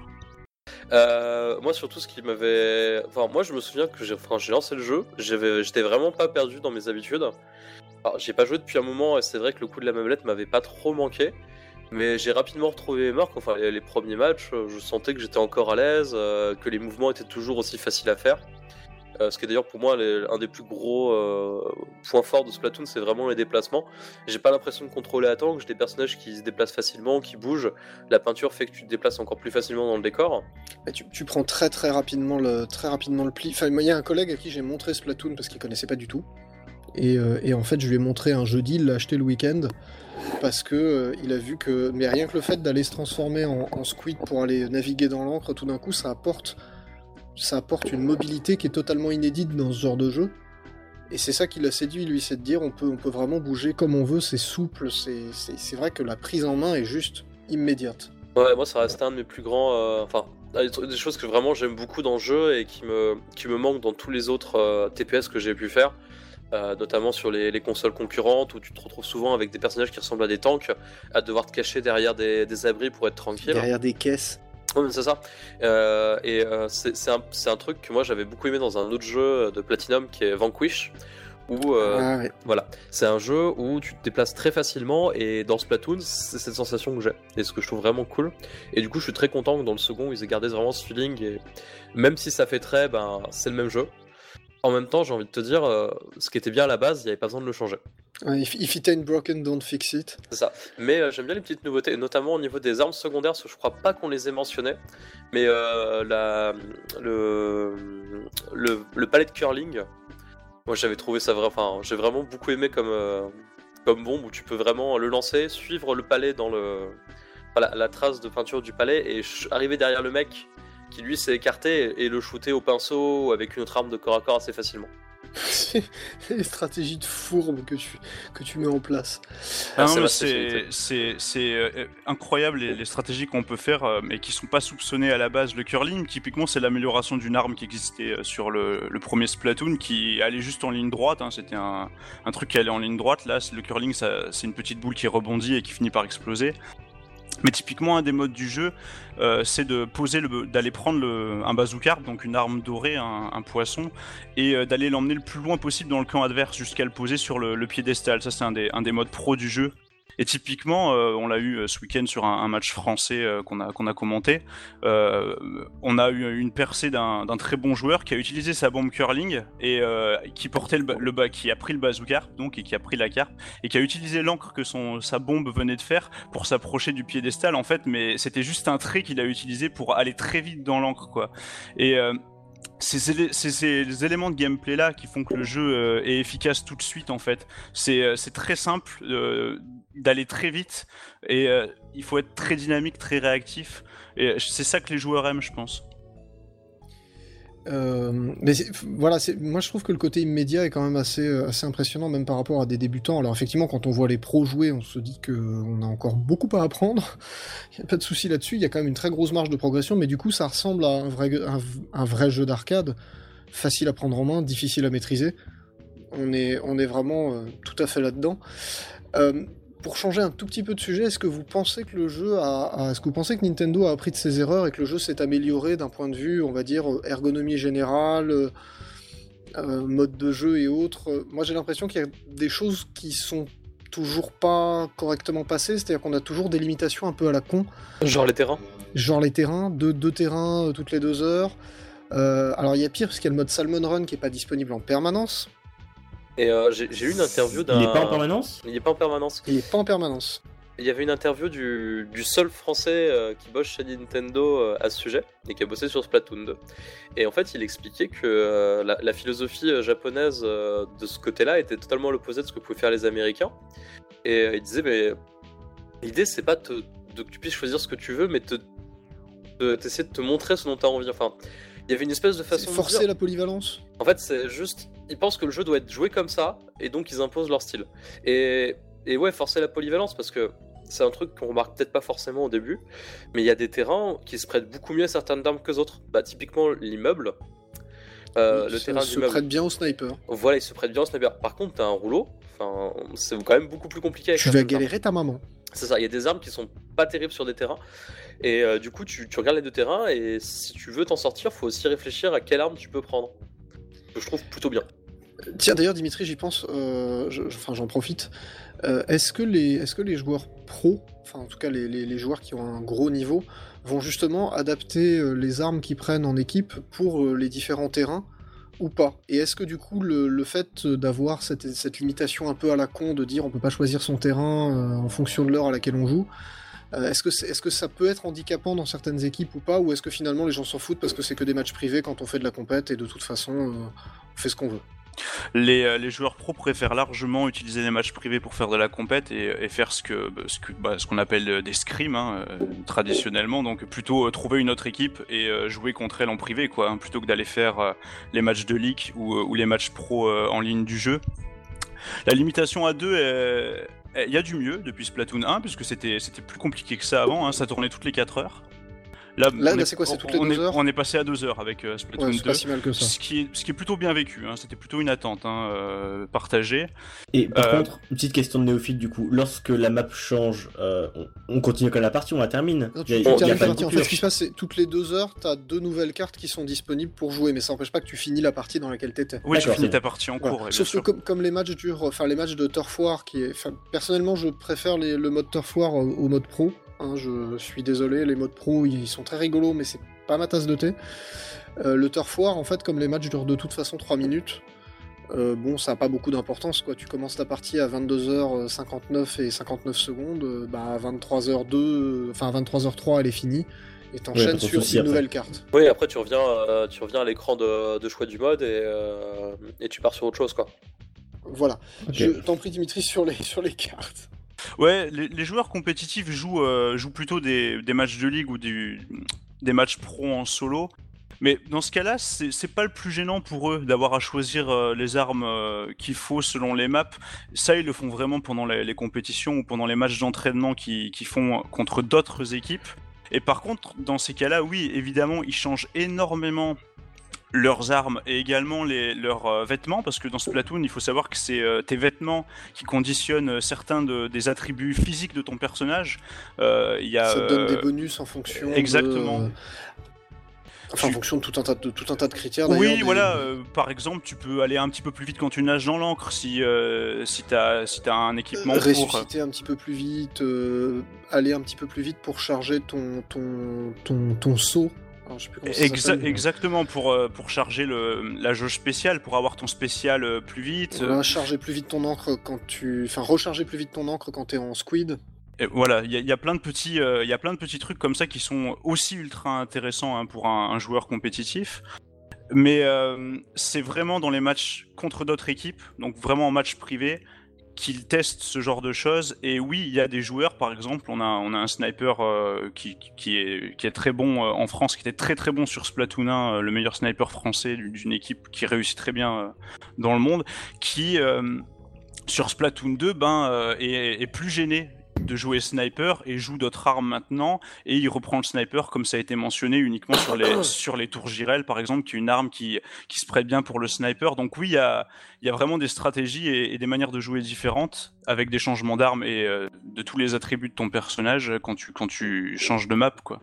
Euh, moi surtout ce qui m'avait... Enfin moi je me souviens que j'ai, enfin, j'ai lancé le jeu, j'avais... j'étais vraiment pas perdu dans mes habitudes. Alors j'ai pas joué depuis un moment et c'est vrai que le coup de la manette m'avait pas trop manqué. Mais j'ai rapidement retrouvé mes marques, enfin les, les premiers matchs, je sentais que j'étais encore à l'aise, euh, que les mouvements étaient toujours aussi faciles à faire. Euh, ce qui est d'ailleurs pour moi les, un des plus gros euh, points forts de Splatoon, c'est vraiment les déplacements. J'ai pas l'impression de contrôler à temps, que j'ai des personnages qui se déplacent facilement, qui bougent. La peinture fait que tu te déplaces encore plus facilement dans le décor. Et tu, tu prends très très rapidement le, très rapidement le pli. Enfin, il y a un collègue à qui j'ai montré Splatoon parce qu'il connaissait pas du tout. Et, euh, et en fait, je lui ai montré un jeudi, il l'a acheté le week-end. Parce que euh, il a vu que, mais rien que le fait d'aller se transformer en, en squid pour aller naviguer dans l'encre, tout d'un coup, ça apporte, ça apporte une mobilité qui est totalement inédite dans ce genre de jeu. Et c'est ça qui l'a séduit, lui, c'est de dire on peut, on peut vraiment bouger comme on veut, c'est souple, c'est, c'est, c'est vrai que la prise en main est juste immédiate. Ouais, moi ça reste un de mes plus grands, euh, enfin, des choses que vraiment j'aime beaucoup dans le jeu et qui me, qui me manquent dans tous les autres euh, T P S que j'ai pu faire. Euh, notamment sur les, les consoles concurrentes où tu te retrouves souvent avec des personnages qui ressemblent à des tanks, à devoir te cacher derrière des, des abris pour être tranquille. Derrière des caisses. Ouais, mais c'est ça. Euh, et euh, c'est, c'est, un, c'est un truc que moi j'avais beaucoup aimé dans un autre jeu de Platinum qui est Vanquish, où euh, Ah, ouais. voilà, c'est un jeu où tu te déplaces très facilement et dans Splatoon, c'est cette sensation que j'ai et ce que je trouve vraiment cool. Et du coup, je suis très content que dans le second, ils aient gardé vraiment ce feeling et même si ça fait très, ben c'est le même jeu. En même temps, j'ai envie de te dire, euh, ce qui était bien à la base, il n'y avait pas besoin de le changer. Ouais, if, if it ain't broken, don't fix it. C'est ça. Mais euh, j'aime bien les petites nouveautés, notamment au niveau des armes secondaires, parce que je crois pas qu'on les ait mentionnées. Mais euh, la, le, le, le palais de curling, moi j'avais trouvé ça vrai. Enfin, j'ai vraiment beaucoup aimé comme, euh, comme bombe où tu peux vraiment le lancer, suivre le palais dans le. Voilà, la trace de peinture du palais et ch- arriver derrière le mec qui lui s'est écarté et le shooter au pinceau ou avec une autre arme de corps à corps assez facilement. C'est les stratégies de fourbe que tu, que tu mets en place. Ah Ah, non, c'est mais ma c'est spécialité. c'est- c'est, euh, incroyable les, les stratégies qu'on peut faire, euh, mais qui sont pas soupçonnées à la base. Le curling, typiquement, c'est l'amélioration d'une arme qui existait euh, sur le, le premier Splatoon, qui allait juste en ligne droite. Hein, C'était un, un truc qui allait en ligne droite. Là, c'est- le curling, ça- c'est une petite boule qui rebondit et qui finit par exploser. Mais typiquement, un des modes du jeu, euh, c'est de poser, le, d'aller prendre le, un bazooka, donc une arme dorée, un, un poisson, et euh, d'aller l'emmener le plus loin possible dans le camp adverse jusqu'à le poser sur le, le piédestal. Ça, c'est un des, un des modes pro du jeu. Et typiquement, euh, on l'a eu euh, ce week-end sur un, un match français euh, qu'on a, qu'on a commenté. Euh, on a eu une percée d'un, d'un très bon joueur qui a utilisé sa bombe curling et euh, qui portait le, ba- le ba- qui a pris le bazooka, donc et qui a pris la carpe et qui a utilisé l'encre que son sa bombe venait de faire pour s'approcher du piédestal en fait. Mais c'était juste un trait qu'il a utilisé pour aller très vite dans l'encre quoi. Et euh, c'est c'est- c'est ces éléments de gameplay là qui font que le jeu euh, est efficace tout de suite en fait. C'est euh, c'est très simple euh, d'aller très vite et euh, il faut être très dynamique, très réactif et c'est ça que les joueurs aiment je pense. Euh, mais c'est- voilà, c'est- moi je trouve que le côté immédiat est quand même assez, euh, assez impressionnant, même par rapport à des débutants. Alors effectivement, quand on voit les pros jouer, on se dit qu'on a encore beaucoup à apprendre. Il n'y a pas de souci là-dessus, il y a quand même une très grosse marge de progression, mais du coup ça ressemble à un vrai, un, un vrai jeu d'arcade, facile à prendre en main, difficile à maîtriser. On est, on est vraiment euh, tout à fait là-dedans. Euh, pour changer un tout petit peu de sujet, est-ce que vous pensez que le jeu a, a- est-ce que vous pensez que Nintendo a appris de ses erreurs et que le jeu s'est amélioré d'un point de vue, on va dire, euh, ergonomie générale, euh, euh, mode de jeu et autres? Euh, Moi, j'ai l'impression qu'il y a des choses qui sont toujours pas correctement passées, c'est-à-dire qu'on a toujours des limitations un peu à la con, Genre les terrains. genre les terrains, deux, deux terrains euh, toutes les deux heures. Euh, alors il y a pire parce qu'il y a le mode Salmon Run qui est pas disponible en permanence. Et euh, j'ai j'ai eu une interview d'un. Il est pas en permanence? Il est pas en permanence. Il est pas en permanence. Il y avait une interview du, du seul français euh, qui bosse chez Nintendo euh, à ce sujet et qui a bossé sur Splatoon deux. Et en fait, il expliquait que euh, la, la philosophie euh, japonaise euh, de ce côté-là était totalement l'opposé de ce que pouvaient faire les Américains. Et euh, il disait, mais l'idée, c'est pas te- de que tu puisses choisir ce que tu veux, mais te, de, t'essayer de te montrer ce dont tu as envie. Enfin, il y avait une espèce de C'est façon de forcer dire. la polyvalence. En fait, c'est juste, ils pensent que le jeu doit être joué comme ça, et donc ils imposent leur style. Et, et ouais, forcer la polyvalence, parce que c'est un truc qu'on remarque peut-être pas forcément au début, mais il y a des terrains qui se prêtent beaucoup mieux à certaines armes que d'autres. Bah, typiquement, l'immeuble. Euh, Oui, le ça terrain se d'immeuble. prête bien au sniper. Voilà, il se prête bien au sniper. Par contre, t'as un rouleau, enfin, c'est quand même beaucoup plus compliqué avec Tu vas certaines armes. galérer ta maman. C'est ça, il y a des armes qui sont pas terribles sur des terrains. Et euh, du coup, tu, tu regardes les deux terrains, et si tu veux t'en sortir, faut aussi réfléchir à quelle arme tu peux prendre. Que je trouve plutôt bien. Tiens, d'ailleurs, Dimitri, j'y pense, euh, je- enfin, j'en profite. Euh, est-ce que les, est-ce que les joueurs pros, enfin, en tout cas, les, les- les joueurs qui ont un gros niveau, vont justement adapter euh, les armes qu'ils prennent en équipe pour euh, les différents terrains ou pas? Et est-ce que du coup, le, le fait d'avoir cette, cette limitation un peu à la con de dire on peut pas choisir son terrain euh, en fonction de l'heure à laquelle on joue, euh, est-ce que, c'est- est-ce que ça peut être handicapant dans certaines équipes ou pas? Ou est-ce que finalement les gens s'en foutent parce que c'est que des matchs privés quand on fait de la compète et de toute façon, euh, on fait ce qu'on veut? Les, euh, les joueurs pros préfèrent largement utiliser les matchs privés pour faire de la compète et, et faire ce que ce que bah, ce qu'on appelle euh, des scrims hein, euh, traditionnellement, donc plutôt euh, trouver une autre équipe et euh, jouer contre elle en privé quoi, hein, plutôt que d'aller faire euh, les matchs de league ou, euh, ou les matchs pro euh, en ligne du jeu. La limitation à deux, euh, il y a du mieux depuis Splatoon un puisque c'était c'était plus compliqué que ça avant, hein, ça tournait toutes les quatre heures. Là, Là, on là est, c'est quoi, c'est toutes les on deux est, heures on est passé à deux heures avec euh, Splatoon Ouais, c'est deux. pas si mal que ça. Ce qui est, ce qui est plutôt bien vécu, hein, c'était plutôt une attente hein, euh, partagée. Et par Euh, contre, une petite question de néophyte du coup, lorsque la map change, euh, on, on continue comme la partie, on la termine. Non, Il y tu, a- tu il y a termines pas la de partie. En fait, coupure. ce qui se passe, c'est toutes les deux heures, t'as deux nouvelles cartes qui sont disponibles pour jouer, mais ça n'empêche pas que tu finis la partie dans laquelle t'étais. Oui, tu D'accord, finis c'est ta bon. partie en Voilà. cours. ouais, bien Sauf que sûr. comme, comme les matchs durent, enfin les matchs de Turf War, qui est, enfin, personnellement, je préfère les- le mode Turf War au, au mode pro. hein, je suis désolé, les modes pro, ils sont très rigolos, mais c'est pas ma tasse de thé. Euh, le Turf War, en fait, comme les matchs durent de toute façon trois minutes, euh, bon, ça n'a pas beaucoup d'importance, quoi. Tu commences ta partie à vingt-deux heures cinquante-neuf et cinquante-neuf secondes, euh, bah à vingt-trois heures deux, euh, enfin à vingt-trois heures trois, elle est finie, et t'enchaînes Ouais, pas trop sur souci une après. nouvelle carte. Oui, après tu reviens, euh, tu reviens à l'écran de, de choix du mode et, euh, et tu pars sur autre chose, quoi. Voilà. Ok. Je t'en prie, Dimitri, sur les, sur les cartes. Ouais, les, les joueurs compétitifs jouent, euh, jouent plutôt des, des matchs de ligue ou du, des matchs pro en solo. Mais dans ce cas-là, c'est c'est pas le plus gênant pour eux d'avoir à choisir euh, les armes euh, qu'il faut selon les maps. Ça, ils le font vraiment pendant les, les compétitions ou pendant les matchs d'entraînement qu'ils qu'ils font contre d'autres équipes. Et par contre, dans ces cas-là, oui, évidemment, ils changent énormément leurs armes et également les, leurs euh, vêtements, parce que dans Splatoon, il faut savoir que c'est euh, tes vêtements qui conditionnent euh, certains de, des attributs physiques de ton personnage. Euh, Il y a, Ça te donne des euh, bonus en fonction exactement. de... Enfin, en Tu- fonction de tout un tas de, tout un tas de critères, d'ailleurs. Oui, des- voilà. euh, par exemple, tu peux aller un petit peu plus vite quand tu nages dans l'encre si euh, si t'as si t'as un équipement pour. ressusciter un petit peu plus vite, euh, aller un petit peu plus vite pour charger ton, ton, ton, ton saut. Alors, je sais plus comment ça Exa- s'appelle. exactement pour euh, pour charger le la jauge spéciale pour avoir ton spécial euh, plus vite. Voilà, charger plus vite ton encre quand tu... Enfin, recharger plus vite ton encre quand t'es en squid. Et voilà, il y, a- il y a plein de petits, euh, il y a plein de petits trucs comme ça qui sont aussi ultra intéressants hein, pour un, un joueur compétitif. Mais euh, c'est vraiment dans les matchs contre d'autres équipes, donc vraiment en match privé, qu'ils testent ce genre de choses. Et oui, il y a des joueurs, par exemple, on a, on a un sniper euh, qui, qui, est, qui est très bon euh, en France, qui était très très bon sur Splatoon un, euh, le meilleur sniper français d'une d'une équipe qui réussit très bien euh, dans le monde, qui euh, sur Splatoon deux ben, euh, est, est plus gêné de jouer sniper et joue d'autres armes maintenant, et il reprend le sniper comme ça a été mentionné uniquement sur les sur les tours Jirel par exemple, qui est une arme qui qui se prête bien pour le sniper. Donc oui, il y a il y a vraiment des stratégies et, et des manières de jouer différentes avec des changements d'armes et euh, de tous les attributs de ton personnage quand tu quand tu changes de map quoi.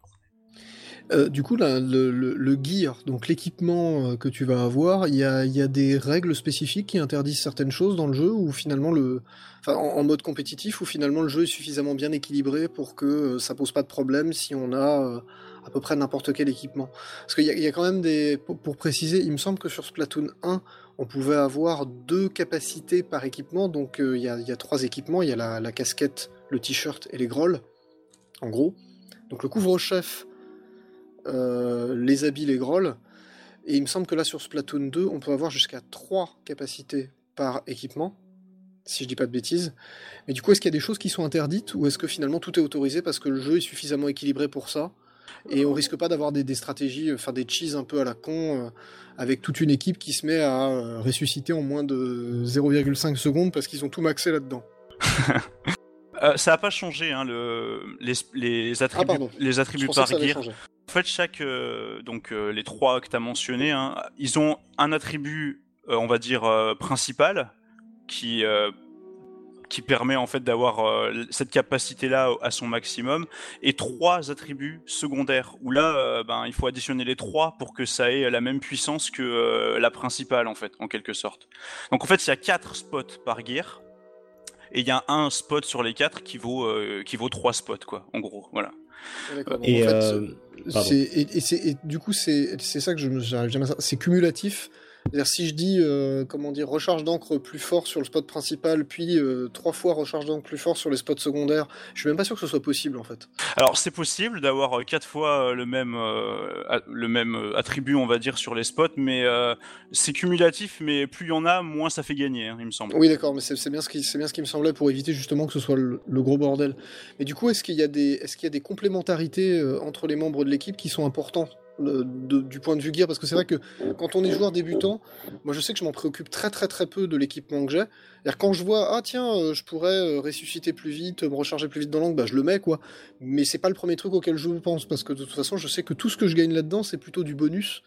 Euh, du coup, là, le, le, le gear, donc l'équipement euh, que tu vas avoir, il y a, il y a des règles spécifiques qui interdisent certaines choses dans le jeu, ou finalement le, enfin, en, en mode compétitif, où finalement le jeu est suffisamment bien équilibré pour que euh, ça pose pas de problème si on a euh, à peu près n'importe quel équipement. Parce qu'il y a, il y a quand même des, pour, pour préciser, il me semble que sur Splatoon un, on pouvait avoir deux capacités par équipement, donc euh, il y a, il y a trois équipements, il y a la, la casquette, le t-shirt et les grolls, en gros. Donc le couvre-chef, Euh, les habits, les grolls, et il me semble que là sur Splatoon deux, on peut avoir jusqu'à trois capacités par équipement, si je dis pas de bêtises. Mais du coup, est-ce qu'il y a des choses qui sont interdites, ou est-ce que finalement tout est autorisé parce que le jeu est suffisamment équilibré pour ça, et on risque pas d'avoir des, des stratégies, enfin des cheese un peu à la con, euh, avec toute une équipe qui se met à euh, ressusciter en moins de zéro virgule cinq secondes parce qu'ils ont tout maxé là-dedans. Euh, ça n'a pas changé hein, le, les, les attributs, Ah, pardon. les Je attributs pensais que par ça avait gear. changé. En fait, chaque euh, donc euh, les trois que tu as mentionnés, hein, ils ont un attribut, euh, on va dire euh, principal, qui euh, qui permet en fait d'avoir euh, cette capacité-là à son maximum, et trois attributs secondaires où là, euh, ben il faut additionner les trois pour que ça ait la même puissance que euh, la principale en fait, en quelque sorte. Donc en fait, il y a quatre spots par gear. Et il y a un spot sur les quatre qui vaut euh, qui vaut trois spots quoi, en gros, voilà. D'accord, donc Et, en fait, euh, pardon. c'est, et, et, c'est, et du coup, c'est, c'est ça que je me- j'arrive jamais à savoir. C'est cumulatif. C'est-à-dire, si je dis, euh, comment dire, recharge d'encre plus fort sur le spot principal, puis euh, trois fois recharge d'encre plus fort sur les spots secondaires, je suis même pas sûr que ce soit possible en fait. Alors c'est possible d'avoir euh, quatre fois euh, le même euh, a- le même euh, attribut on va dire sur les spots, mais euh, c'est cumulatif, mais plus il y en a, moins ça fait gagner, hein, il me semble. Oui, d'accord, mais c'est, c'est bien ce qui, c'est bien ce qui me semblait pour éviter justement que ce soit le, le gros bordel. Mais du coup, est-ce qu'il y a des, est-ce qu'il y a des complémentarités euh, entre les membres de l'équipe qui sont importants de, de, du point de vue gear, parce que c'est vrai que quand on est joueur débutant, moi je sais que je m'en préoccupe très très très peu de l'équipement que j'ai. C'est-à-dire quand je vois, ah tiens, euh, je pourrais euh, ressusciter plus vite, me recharger plus vite dans l'angle, bah je le mets quoi. Mais c'est pas le premier truc auquel je pense, parce que de toute façon je sais que tout ce que je gagne là-dedans c'est plutôt du bonus.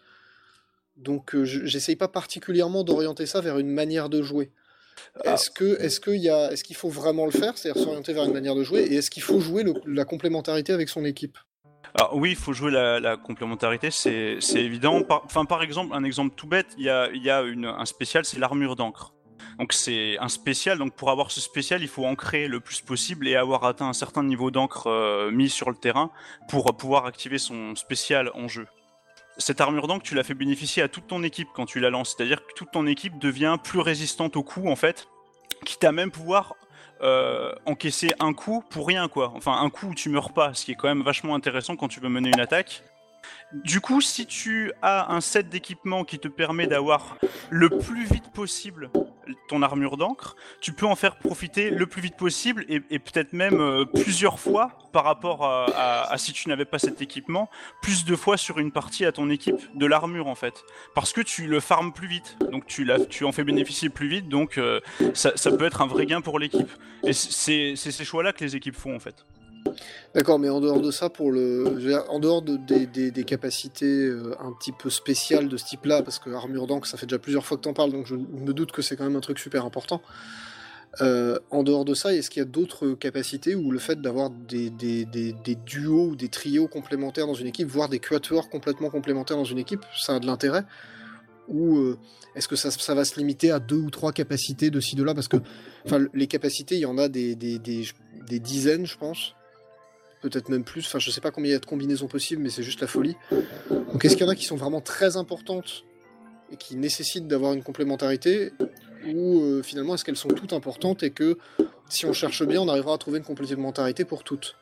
Donc euh, je- j'essaye pas particulièrement d'orienter ça vers une manière de jouer. Ah, Est-ce que, est-ce qu'il y a, est-ce qu'il faut vraiment le faire, c'est-à-dire s'orienter vers une manière de jouer, et est-ce qu'il faut jouer le- la complémentarité avec son équipe? Alors oui, il faut jouer la, la complémentarité, c'est c'est évident. Par, enfin, par exemple, un exemple tout bête, il y a, il y a une, un spécial, c'est l'armure d'encre. Donc c'est un spécial, donc pour avoir ce spécial, il faut ancrer le plus possible et avoir atteint un certain niveau d'encre euh, mis sur le terrain pour pouvoir activer son spécial en jeu. Cette armure d'encre, tu la fais bénéficier à toute ton équipe quand tu la lances, c'est-à-dire que toute ton équipe devient plus résistante aux coups en fait, quitte à même pouvoir euh, encaisser un coup pour rien quoi. Enfin un coup où tu meurs pas, ce qui est quand même vachement intéressant quand tu veux mener une attaque. Du coup, si tu as un set d'équipement qui te permet d'avoir le plus vite possible ton armure d'encre, tu peux en faire profiter le plus vite possible et, et peut-être même euh, plusieurs fois par rapport à, à, à si tu n'avais pas cet équipement, plus de fois sur une partie à ton équipe de l'armure en fait, parce que tu le farmes plus vite, donc tu, la, tu en fais bénéficier plus vite, donc euh, ça, ça peut être un vrai gain pour l'équipe. Et c'est, c'est ces choix-là que les équipes font en fait. D'accord, mais en dehors de ça, pour le, je veux dire, en dehors de, des, des, des capacités euh, un petit peu spéciales de ce type-là, parce que armure d'encre, ça fait déjà plusieurs fois que t'en parles, donc je me doute que c'est quand même un truc super important. Euh, en dehors de ça, est-ce qu'il y a d'autres capacités ou le fait d'avoir des, des, des, des duos ou des trios complémentaires dans une équipe, voire des quatuors complètement complémentaires dans une équipe, ça a de l'intérêt? Ou euh, est-ce que ça, ça va se limiter à deux ou trois capacités de ci, de là? Parce que enfin, les capacités, il y en a des, des, des, des dizaines, je pense. Peut-être même plus, enfin je sais pas combien il y a de combinaisons possibles, mais c'est juste la folie. Donc est-ce qu'il y en a qui sont vraiment très importantes et qui nécessitent d'avoir une complémentarité, ou euh, finalement est-ce qu'elles sont toutes importantes et que si on cherche bien on arrivera à trouver une complémentarité pour toutes?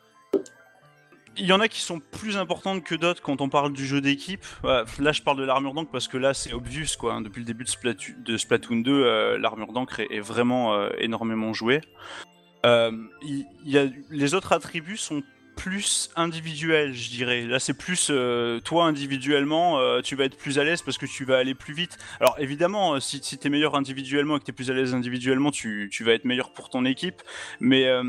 Il y en a qui sont plus importantes que d'autres quand on parle du jeu d'équipe. Ouais, là, je parle de l'armure d'encre parce que là, c'est obvious, quoi. Hein. Depuis le début de, Splatoon, de Splatoon deux, euh, l'armure d'encre est, est vraiment euh, énormément jouée. Euh, il y, y a, les autres attributs sont plus individuels, je dirais. Là, c'est plus euh, toi individuellement, euh, tu vas être plus à l'aise parce que tu vas aller plus vite. Alors évidemment, euh, si, si t'es meilleur individuellement et que t'es plus à l'aise individuellement, tu, tu vas être meilleur pour ton équipe. Mais euh,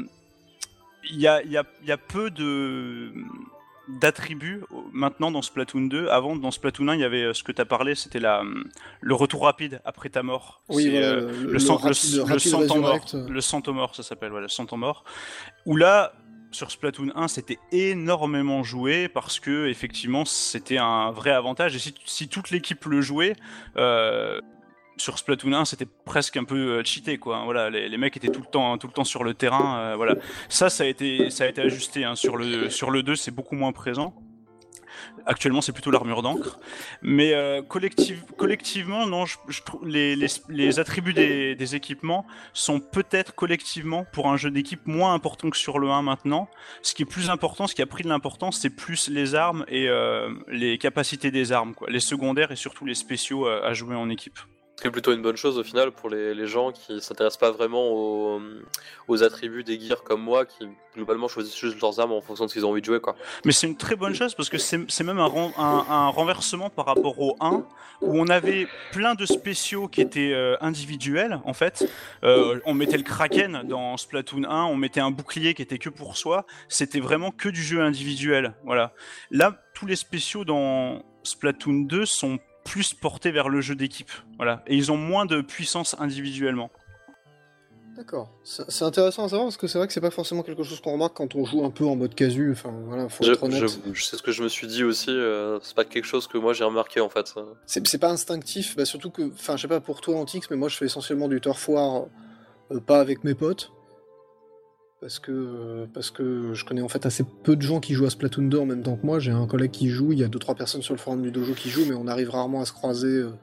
il y a, y, a, y a peu de d'attributs maintenant dans Splatoon deux. Avant, dans Splatoon un, il y avait ce que tu as parlé, c'était la, le retour rapide après ta mort. Oui, c'est, voilà, euh, le, le, le, sang, rapide, le, rapide le sang en mort. resurrect. Le sang en mort, ça s'appelle, voilà, le sang en mort. Où là, sur Splatoon un, c'était énormément joué parce que effectivement, c'était un vrai avantage. Et si, si toute l'équipe le jouait, euh, sur Splatoon un, c'était presque un peu cheaté, quoi. Hein, voilà, les, les mecs étaient tout le temps, tout le temps sur le terrain. Euh, voilà, ça, ça a été, ça a été ajusté. Hein. Sur le, sur le deux, c'est beaucoup moins présent. Actuellement, c'est plutôt l'armure d'encre. Mais euh, collective, collectivement, non, je, je, les, les, les attributs des, des équipements sont peut-être collectivement, pour un jeu d'équipe, moins importants que sur le un maintenant. Ce qui est plus important, ce qui a pris de l'importance, c'est plus les armes et euh, les capacités des armes, quoi. Les secondaires et surtout les spéciaux à, à jouer en équipe. Ce qui est plutôt une bonne chose au final pour les, les gens qui s'intéressent pas vraiment aux, aux attributs des gears comme moi, qui globalement choisissent juste leurs armes en fonction de ce qu'ils ont envie de jouer, quoi. Mais c'est une très bonne chose parce que c'est, c'est même un, un, un renversement par rapport au un, où on avait plein de spéciaux qui étaient euh, individuels en fait. Euh, on mettait le Kraken dans Splatoon un, on mettait un bouclier qui était que pour soi, c'était vraiment que du jeu individuel. Voilà. Là, tous les spéciaux dans Splatoon deux sont plus portés vers le jeu d'équipe, voilà, et ils ont moins de puissance individuellement. D'accord, c'est, c'est intéressant à savoir parce que c'est vrai que c'est pas forcément quelque chose qu'on remarque quand on joue un peu en mode casu, enfin voilà, faut je, être honnête. Je, je sais ce que je me suis dit aussi, euh, c'est pas quelque chose que moi j'ai remarqué en fait. C'est, c'est pas instinctif, bah surtout que, enfin je sais pas pour toi Antix, mais moi je fais essentiellement du turf war, euh, pas avec mes potes, parce que, euh, parce que je connais en fait assez peu de gens qui jouent à Splatoon deux en même temps que moi. J'ai un collègue qui joue, il y a deux trois personnes sur le forum du dojo qui jouent, mais on arrive rarement à se croiser, euh,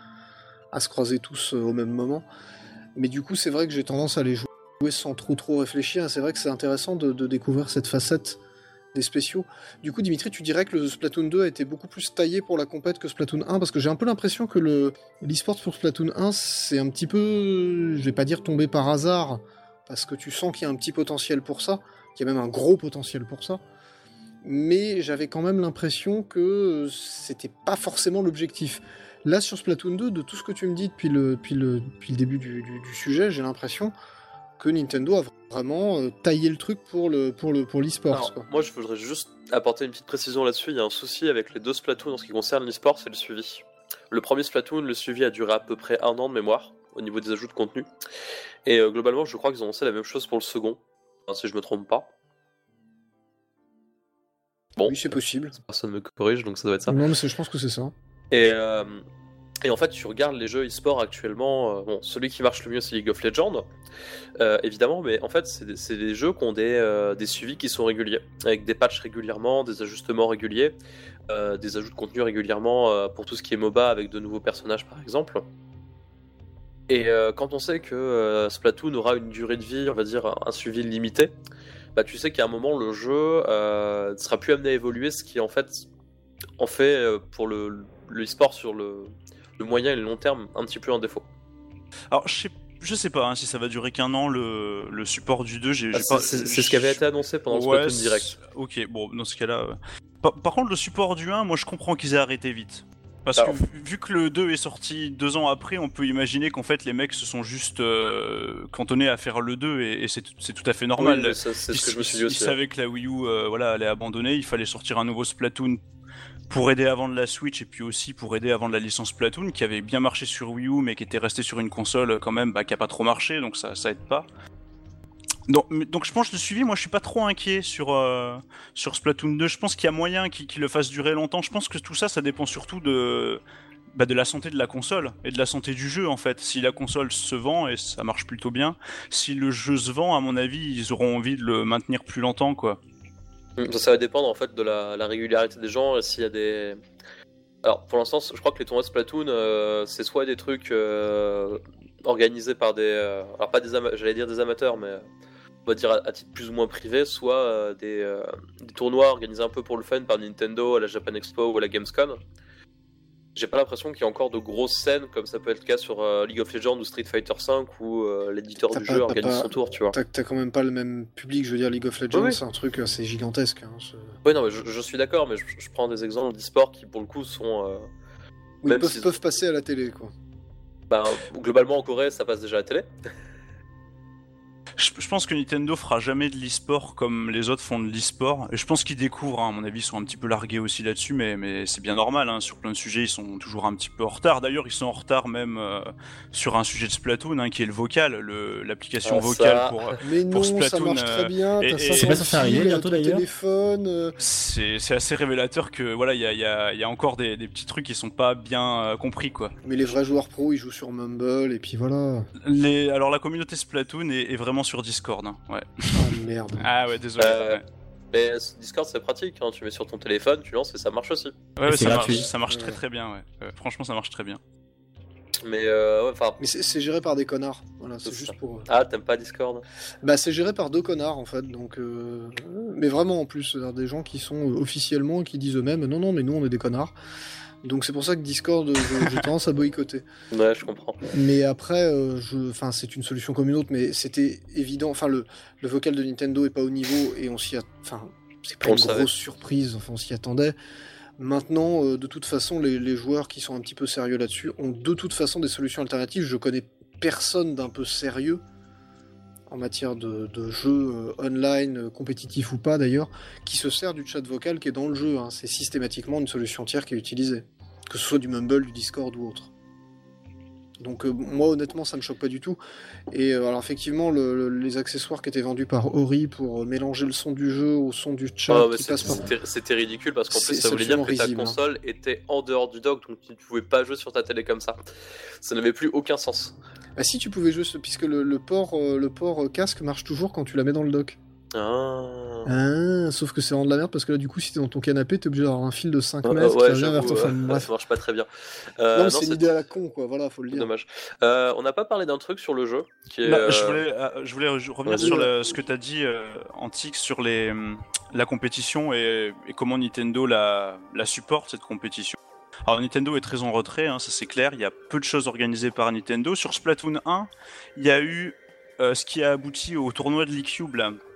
à se croiser tous euh, au même moment. Mais du coup, c'est vrai que j'ai tendance à les jouer sans trop trop réfléchir. C'est vrai que c'est intéressant de, de découvrir cette facette des spéciaux. Du coup, Dimitri, tu dirais que le Splatoon deux a été beaucoup plus taillé pour la compète que Splatoon un, parce que j'ai un peu l'impression que le l'e-sport pour Splatoon un, c'est un petit peu, je vais pas dire tombé par hasard, parce que tu sens qu'il y a un petit potentiel pour ça, qu'il y a même un gros potentiel pour ça. mais j'avais quand même l'impression que c'était pas forcément l'objectif. Là, sur Splatoon deux, de tout ce que tu me dis depuis le, depuis le, depuis le début du, du, du sujet, j'ai l'impression que Nintendo a vraiment euh, taillé le truc pour le pour le pour l'e-sport. Quoi. Moi, je voudrais juste apporter une petite précision là-dessus. Il y a un souci avec les deux Splatoon en ce qui concerne l'e-sport, c'est le suivi. Le premier Splatoon, le suivi a duré à peu près un an de mémoire au niveau des ajouts de contenu. Et euh, globalement, je crois qu'ils ont lancé la même chose pour le second, enfin, si je me trompe pas. Bon, oui, c'est possible. Personne me corrige, donc ça doit être ça. Non, mais je pense que c'est ça. Et, euh, et en fait, tu regardes les jeux e-sport actuellement, euh, bon, celui qui marche le mieux, c'est League of Legends, euh, évidemment, mais en fait, c'est des, c'est des jeux qui ont des, euh, des suivis qui sont réguliers, avec des patchs régulièrement, des ajustements réguliers, euh, des ajouts de contenu régulièrement euh, pour tout ce qui est MOBA, avec de nouveaux personnages, par exemple. Et euh, quand on sait que euh, Splatoon aura une durée de vie, on va dire, un suivi limité, bah, tu sais qu'à un moment, le jeu euh, ne sera plus amené à évoluer, ce qui en fait en fait euh, pour le, le e-sport sur le, le moyen et le long terme un petit peu un défaut. Alors, je sais, je sais pas hein, si ça va durer qu'un an le, le support du deux. J'ai, ah, j'ai c'est, pas, c'est, c'est ce qui avait été annoncé pendant le ouais, Splatoon direct. Ok, bon, dans ce cas-là. Euh... Par, par contre, le support du un, moi je comprends qu'ils aient arrêté vite. Parce Alors, que vu que le deux est sorti deux ans après, on peut imaginer qu'en fait les mecs se sont juste euh, cantonnés à faire le deux et, et c'est, c'est tout à fait normal. Oui, ça, c'est ils, ce que je me suis dit aussi. Ils savaient que la Wii U euh, voilà, allait abandonner, il fallait sortir un nouveau Splatoon pour aider à vendre la Switch et puis aussi pour aider à vendre la licence Splatoon qui avait bien marché sur Wii U mais qui était resté sur une console quand même bah, qui a pas trop marché, donc ça, ça aide pas. Donc, donc je pense que le suivi, moi je suis pas trop inquiet sur, euh, sur Splatoon deux, je pense qu'il y a moyen qu'il, qu'il le fasse durer longtemps, je pense que tout ça, ça dépend surtout de, bah, de la santé de la console et de la santé du jeu en fait. Si la console se vend, et ça marche plutôt bien, si le jeu se vend, à mon avis, ils auront envie de le maintenir plus longtemps quoi. Ça, ça va dépendre en fait de la, la régularité des gens et s'il y a des... Alors pour l'instant, je crois que les tournois de Splatoon, euh, c'est soit des trucs euh, organisés par des... Euh, alors pas des amateurs, j'allais dire des amateurs, mais... on va dire à, à titre plus ou moins privé, soit euh, des, euh, des tournois organisés un peu pour le fun par Nintendo à la Japan Expo ou à la Gamescom. J'ai pas l'impression qu'il y a encore de grosses scènes comme ça peut être le cas sur euh, League of Legends ou Street Fighter cinq où euh, l'éditeur t'as du pas, jeu organise pas, son tour, tu vois. T'as, t'as quand même pas le même public, je veux dire, League of Legends, oui, oui. C'est un truc assez gigantesque. Hein, ce... Oui, non, mais je, je suis d'accord, mais je, je prends des exemples d'e-sport qui pour le coup sont... Euh, oui, même peuvent, peuvent passer à la télé, quoi. Bah, globalement en Corée, ça passe déjà à la télé. Je, je pense que Nintendo fera jamais de l'e-sport comme les autres font de l'e-sport. Et je pense qu'ils découvrent, hein, à mon avis, ils sont un petit peu largués aussi là-dessus, mais, mais c'est bien normal. Hein, sur plein de sujets, ils sont toujours un petit peu en retard. D'ailleurs, ils sont en retard même euh, sur un sujet de Splatoon, hein, qui est le vocal, le, l'application ah, vocale ça... pour, mais pour non, Splatoon. Ça marche très bien. Et, t'as et, ça, et ça fait arriver bientôt d'ailleurs. Téléphone. Euh... C'est, c'est assez révélateur que voilà, il y a, y, a, y a encore des, des petits trucs qui sont pas bien euh, compris, quoi. Mais les vrais joueurs pro, ils jouent sur Mumble et puis voilà. Les, alors la communauté Splatoon est, est vraiment sur Discord. Hein. Ouais. Oh merde. Ah ouais, désolé. Euh, ouais. Mais Discord c'est pratique, hein. Tu mets sur ton téléphone, tu lances et ça marche aussi. Ouais, ouais ça, marche, ça marche très très bien. Ouais. Euh, franchement, ça marche très bien. Mais euh, enfin. Mais c'est, c'est géré par des connards. Voilà, c'est, c'est juste ça. Pour. Ah, t'aimes pas Discord ? Bah, c'est géré par deux connards en fait, donc. Euh... Mais vraiment en plus, c'est des gens qui sont officiellement qui disent eux-mêmes non non mais nous on est des connards. Donc c'est pour ça que Discord, je, j'ai tendance à boycotter. Ouais, je comprends. Mais après, euh, je, enfin, c'est une solution comme une autre, mais c'était évident. Enfin, le, le vocal de Nintendo est pas au niveau et on s'y a, enfin, c'est pas on une grosse savait. surprise. Enfin, on s'y attendait. Maintenant, euh, de toute façon, les, les joueurs qui sont un petit peu sérieux là-dessus ont de toute façon des solutions alternatives. Je connais personne d'un peu sérieux en matière de, de jeux euh, online, euh, compétitifs ou pas d'ailleurs, qui se sert du chat vocal qui est dans le jeu. Hein. C'est systématiquement une solution tiers qui est utilisée. Que ce soit du Mumble, du Discord ou autre. Donc euh, moi honnêtement ça me choque pas du tout. Et euh, alors effectivement le, le, les accessoires qui étaient vendus par Ori pour euh, mélanger le son du jeu au son du chat oh, qui c'est, passe par... c'était, c'était ridicule parce qu'en c'est, plus ça voulait dire que risible, ta console hein. était en dehors du dock, donc tu ne pouvais pas jouer sur ta télé comme ça. Ça n'avait plus aucun sens. Bah si tu pouvais jouer, puisque le, le port, euh, le port casque marche toujours quand tu la mets dans le dock. Ah. ah, sauf que c'est vraiment de la merde parce que là du coup si t'es dans ton canapé t'es obligé d'avoir un fil de cinq euh, mètres ouais, qui va vers ton euh, fan. Bref. Ça marche pas très bien. Euh, non, non c'est, c'est une idée à la con quoi, voilà, faut le dire. Dommage. Euh, on n'a pas parlé d'un truc sur le jeu qui est. Bah, euh... je voulais, euh, je voulais revenir Vas-y. sur le, ce que t'as dit, euh, Antix, sur les, la compétition et, et comment Nintendo la, la supporte cette compétition. Alors Nintendo est très en retrait, hein, ça c'est clair, il y a peu de choses organisées par Nintendo. Sur Splatoon un, il y a eu euh, ce qui a abouti au tournoi de l'e-Cube là.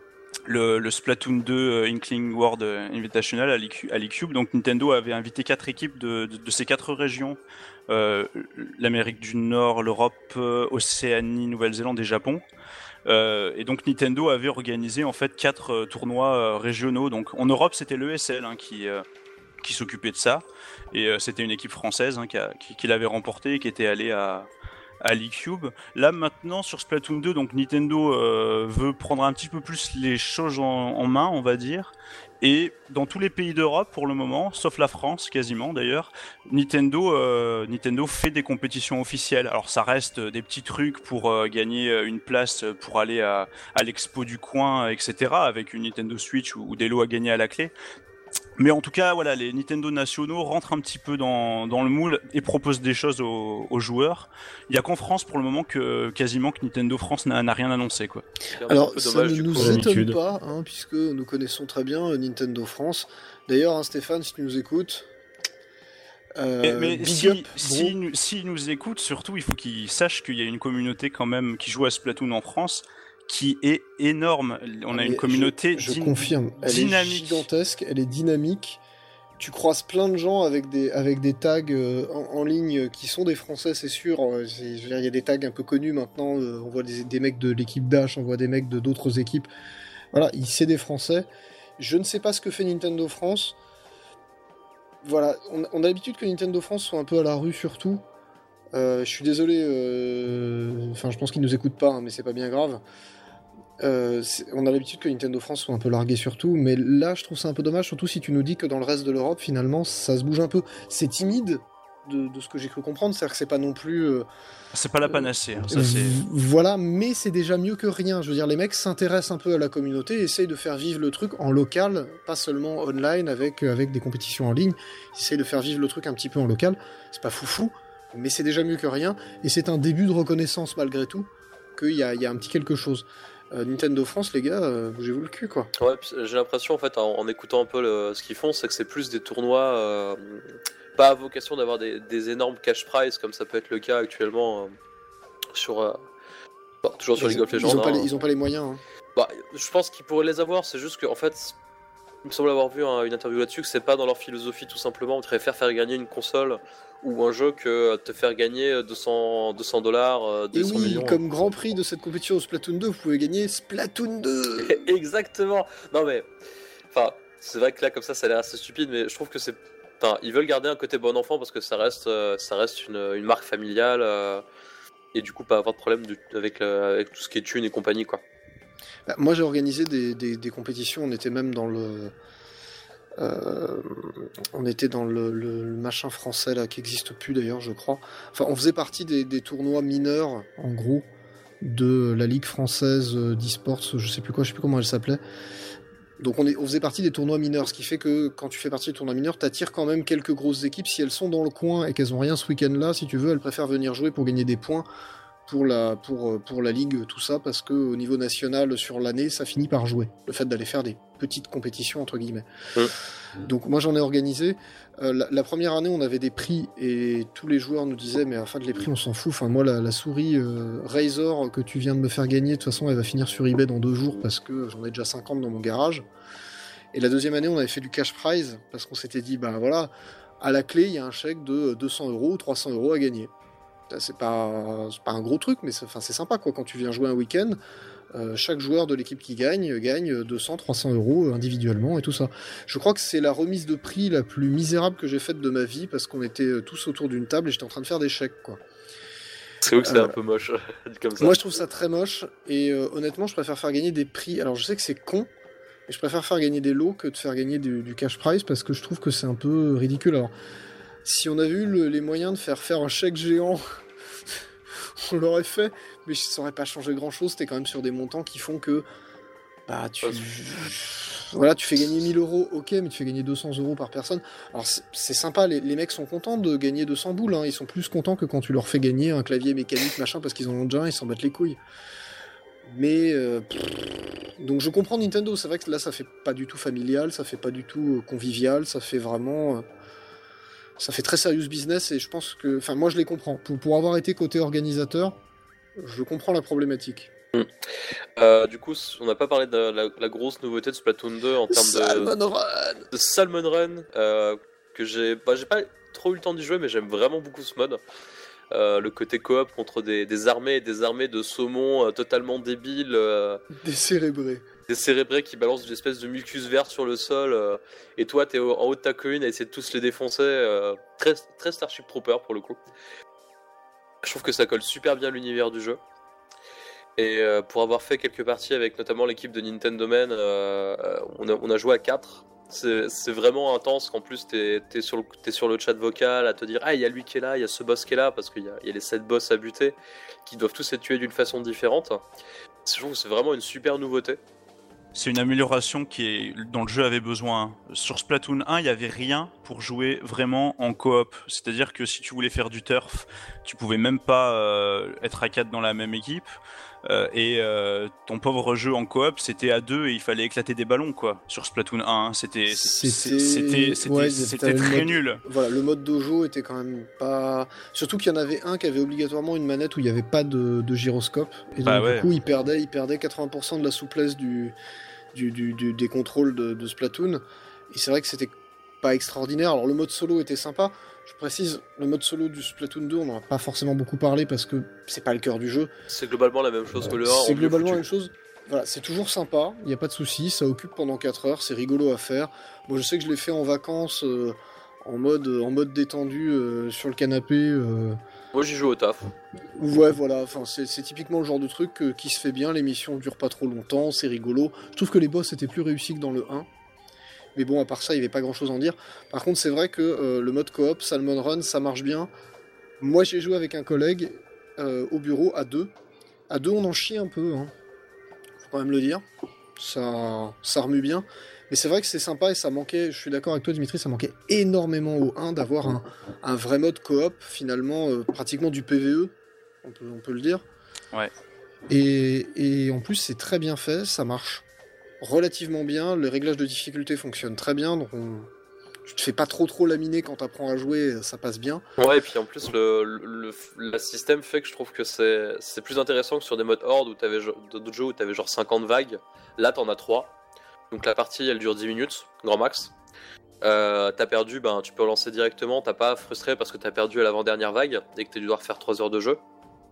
le, le Splatoon deux Inkling World Invitational à l'eCube. Donc Nintendo avait invité quatre équipes de, de, de ces quatre régions, euh, l'Amérique du Nord, l'Europe, euh, Océanie, Nouvelle-Zélande et Japon. Euh, et donc Nintendo avait organisé en fait quatre euh, tournois euh, régionaux. Donc en Europe, c'était l'E S L hein, qui euh, qui s'occupait de ça, et euh, c'était une équipe française hein, qui, a, qui, qui l'avait remporté et qui était allée à à l'eCube. Là maintenant sur Splatoon deux, donc Nintendo euh, veut prendre un petit peu plus les choses en, en main, on va dire. Et dans tous les pays d'Europe pour le moment, sauf la France quasiment d'ailleurs, Nintendo euh, Nintendo fait des compétitions officielles. Alors ça reste des petits trucs pour euh, gagner une place pour aller à, à l'expo du coin, et cetera. Avec une Nintendo Switch ou, ou des lots à gagner à la clé. Mais en tout cas, voilà, les Nintendo nationaux rentrent un petit peu dans, dans le moule et proposent des choses aux, aux joueurs. Il y a qu'en France pour le moment que quasiment que Nintendo France n'a, n'a rien annoncé, quoi. Alors ça ne nous étonne pas, hein, puisque nous connaissons très bien Nintendo France. D'ailleurs, hein, Stéphane, si tu nous écoutes. Euh, mais mais big si, up, si, nous, si nous écoute, surtout, il faut qu'il sache qu'il y a une communauté quand même qui joue à Splatoon en France, qui est énorme. On a mais une communauté je, je din- confirme, elle dynamique. est gigantesque, elle est dynamique. Tu croises plein de gens avec des, avec des tags euh, en, en ligne qui sont des Français, c'est sûr. C'est, je veux dire, il y a des tags un peu connus maintenant. Euh, on voit des, des mecs de l'équipe Dash, on voit des mecs de d'autres équipes. Voilà, c'est des Français. Je ne sais pas ce que fait Nintendo France. Voilà, on, on a l'habitude que Nintendo France soit un peu à la rue surtout. Euh, je suis désolé, euh... enfin je pense qu'ils nous écoutent pas, hein, mais c'est pas bien grave. Euh, on a l'habitude que Nintendo France soit un peu largué sur tout, mais là je trouve ça un peu dommage, surtout si tu nous dis que dans le reste de l'Europe finalement ça se bouge un peu. C'est timide de, de ce que j'ai cru comprendre, c'est-à-dire que c'est pas non plus... Euh, c'est pas la panacée, hein, ça euh, c'est... Voilà, mais c'est déjà mieux que rien. Je veux dire, les mecs s'intéressent un peu à la communauté et essayent de faire vivre le truc en local, pas seulement online avec, avec des compétitions en ligne. Ils essayent de faire vivre le truc un petit peu en local. C'est pas foufou, mais c'est déjà mieux que rien, et c'est un début de reconnaissance malgré tout, qu'il y a, il y a un petit quelque chose. Euh, Nintendo France, les gars, euh, bougez-vous le cul, quoi. Ouais, j'ai l'impression, en fait, en, en écoutant un peu le, ce qu'ils font, c'est que c'est plus des tournois, euh, pas à vocation d'avoir des, des énormes cash prizes, comme ça peut être le cas actuellement euh, sur... Euh, bon, toujours sur ils, League of Legends. Ils ont, hein. pas les, ils ont pas les moyens. Hein. Bah, je pense qu'ils pourraient les avoir, c'est juste qu'en fait, il me semble avoir vu hein, une interview là-dessus, que c'est pas dans leur philosophie, tout simplement. Ils préfèrent faire gagner une console ou un jeu que te faire gagner deux cents dollars, deux cents Et oui, millions. comme grand prix de cette compétition au Splatoon deux, vous pouvez gagner Splatoon deux. Exactement. Non mais, enfin, c'est vrai que là comme ça, ça a l'air assez stupide, mais je trouve que c'est, enfin, ils veulent garder un côté bon enfant parce que ça reste, euh, ça reste une, une marque familiale euh, et du coup pas avoir de problème du, avec, euh, avec tout ce qui est thunes et compagnie, quoi. Bah, moi, j'ai organisé des, des, des compétitions. On était même dans le, euh, on était dans le, le, le machin français là qui n'existe plus d'ailleurs, je crois. Enfin, on faisait partie des, des tournois mineurs, en gros, de la Ligue française d'e-sports. Je sais plus quoi, je sais plus comment elle s'appelait. Donc, on, est, on faisait partie des tournois mineurs, ce qui fait que quand tu fais partie des tournois mineurs, t'attires quand même quelques grosses équipes. Si elles sont dans le coin et qu'elles ont rien ce week-end-là, si tu veux, elles préfèrent venir jouer pour gagner des points. Pour la, pour, pour la ligue, tout ça, parce que au niveau national, sur l'année, ça finit par jouer. Le fait d'aller faire des petites compétitions, entre guillemets. Mmh. Donc moi, j'en ai organisé. Euh, la, la première année, on avait des prix, et tous les joueurs nous disaient, mais à la fin de les prix, on s'en fout. Enfin, moi, la, la souris euh, Razor que tu viens de me faire gagner, de toute façon, elle va finir sur eBay dans deux jours, parce que j'en ai déjà cinquante dans mon garage. Et la deuxième année, on avait fait du cash prize, parce qu'on s'était dit, ben voilà, à la clé, il y a un chèque de deux cents euros ou trois cents euros à gagner. C'est pas, c'est pas un gros truc, mais c'est, enfin, c'est sympa quoi. Quand tu viens jouer un week-end, euh, chaque joueur de l'équipe qui gagne gagne deux cents, trois cents euros individuellement et tout ça. Je crois que c'est la remise de prix la plus misérable que j'ai faite de ma vie parce qu'on était tous autour d'une table et j'étais en train de faire des chèques quoi. C'est vrai que c'est euh, un peu moche comme ça. Moi je trouve ça très moche et euh, honnêtement je préfère faire gagner des prix. Alors je sais que c'est con, mais je préfère faire gagner des lots que de faire gagner du, du cash prize parce que je trouve que c'est un peu ridicule. Alors si on avait eu le, les moyens de faire faire un chèque géant, on l'aurait fait, mais ça aurait pas changé grand chose. T'es quand même sur des montants qui font que bah tu voilà, tu fais gagner mille euros, ok, mais tu fais gagner deux cents euros par personne. Alors c'est, c'est sympa, les, les mecs sont contents de gagner deux cents boules, hein. Ils sont plus contents que quand tu leur fais gagner un clavier mécanique machin parce qu'ils en ont déjà un, ils s'en battent les couilles. Mais euh, donc je comprends Nintendo, c'est vrai que là ça fait pas du tout familial, ça fait pas du tout convivial, ça fait vraiment euh, ça fait très serious business et je pense que, enfin moi je les comprends. Pour, pour avoir été côté organisateur, je comprends la problématique. Mm. Euh, du coup, on n'a pas parlé de la, la grosse nouveauté de Splatoon deux en termes Salmon de, Run de Salmon Run, euh, que j'ai, bah, j'ai pas trop eu le temps d'y jouer, mais j'aime vraiment beaucoup ce mode. Euh, le côté coop contre des, des armées et des armées de saumons euh, totalement débiles, euh, Décérébré. des cérébrés qui balancent une espèce de mucus vert sur le sol, euh, et toi t'es au, en haut de ta colline à essayer de tous les défoncer. Euh, très, très Starship Trooper pour le coup. Je trouve que ça colle super bien à l'univers du jeu. Et euh, pour avoir fait quelques parties avec notamment l'équipe de Nintendo Man, euh, on, a, on a joué à quatre. C'est, c'est vraiment intense qu'en plus t'es, t'es, sur le, t'es sur le chat vocal à te dire ah il y a lui qui est là, il y a ce boss qui est là, parce qu'il y a, il y a les sept boss à buter qui doivent tous être tués d'une façon différente. Je trouve que c'est vraiment une super nouveauté. C'est une amélioration qui est, dont le jeu avait besoin. Sur Splatoon un, il n'y avait rien pour jouer vraiment en coop. C'est-à-dire que si tu voulais faire du turf, tu pouvais même pas euh, être à quatre dans la même équipe. Euh, et euh, ton pauvre jeu en coop, c'était à deux et il fallait éclater des ballons, quoi. Sur Splatoon un, hein. c'était, C'était, c'était, c'était, ouais, c'était très mode... nul. Voilà, le mode dojo était quand même pas. Surtout qu'il y en avait un qui avait obligatoirement une manette où il n'y avait pas de, de gyroscope. Et donc, bah ouais. du coup, il perdait, il perdait quatre-vingts pour cent de la souplesse du, du, du, du des contrôles de, de Splatoon. Et c'est vrai que c'était pas extraordinaire. Alors, le mode solo était sympa. Je précise, le mode solo du Splatoon deux, on n'en a pas forcément beaucoup parlé parce que c'est pas le cœur du jeu. C'est globalement la même chose que le un. C'est globalement la même chose. Voilà, c'est toujours sympa, il n'y a pas de souci, ça occupe pendant quatre heures, c'est rigolo à faire. Moi je sais que je l'ai fait en vacances, euh, en, mode, en mode détendu, euh, sur le canapé. Euh... Moi j'y joue au taf. Ouais, voilà, enfin, c'est, c'est typiquement le genre de truc euh, qui se fait bien, l'émission dure pas trop longtemps, c'est rigolo. Je trouve que les boss étaient plus réussis que dans le un. Mais bon, à part ça, il n'y avait pas grand chose à en dire. Par contre, c'est vrai que euh, le mode coop, Salmon Run, ça marche bien. Moi, j'ai joué avec un collègue euh, au bureau à deux. À deux, on en chie un peu, hein. Faut quand même le dire. Ça, ça remue bien. Mais c'est vrai que c'est sympa et ça manquait, je suis d'accord avec toi, Dimitri, ça manquait énormément au un d'avoir un, un vrai mode coop, finalement, euh, pratiquement du P V E, on peut, on peut le dire. Ouais. Et, et en plus, c'est très bien fait, ça marche relativement bien, le réglage de difficulté fonctionne très bien, donc on... tu te fais pas trop trop laminer quand t'apprends à jouer, ça passe bien. Ouais, et puis en plus le, le, le, le système fait que je trouve que c'est, c'est plus intéressant que sur des modes horde où t'avais d'autres jeux où t'avais genre cinquante vagues, là t'en as trois, donc la partie elle dure dix minutes, grand max. Euh, t'as perdu, ben tu peux relancer directement, t'as pas frustré parce que t'as perdu à l'avant-dernière vague et que tu dois refaire trois heures de jeu.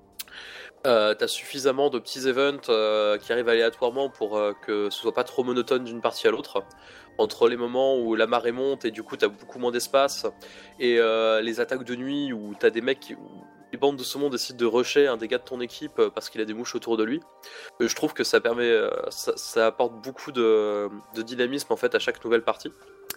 Euh, t'as suffisamment de petits events euh, qui arrivent aléatoirement pour euh, que ce soit pas trop monotone d'une partie à l'autre. Entre les moments où la marée monte et du coup t'as beaucoup moins d'espace et euh, les attaques de nuit où t'as des mecs qui, où les bandes de saumon décident de rusher un des gars de ton équipe parce qu'il a des mouches autour de lui. Euh, je trouve que ça permet, euh, ça, ça apporte beaucoup de, de dynamisme en fait à chaque nouvelle partie.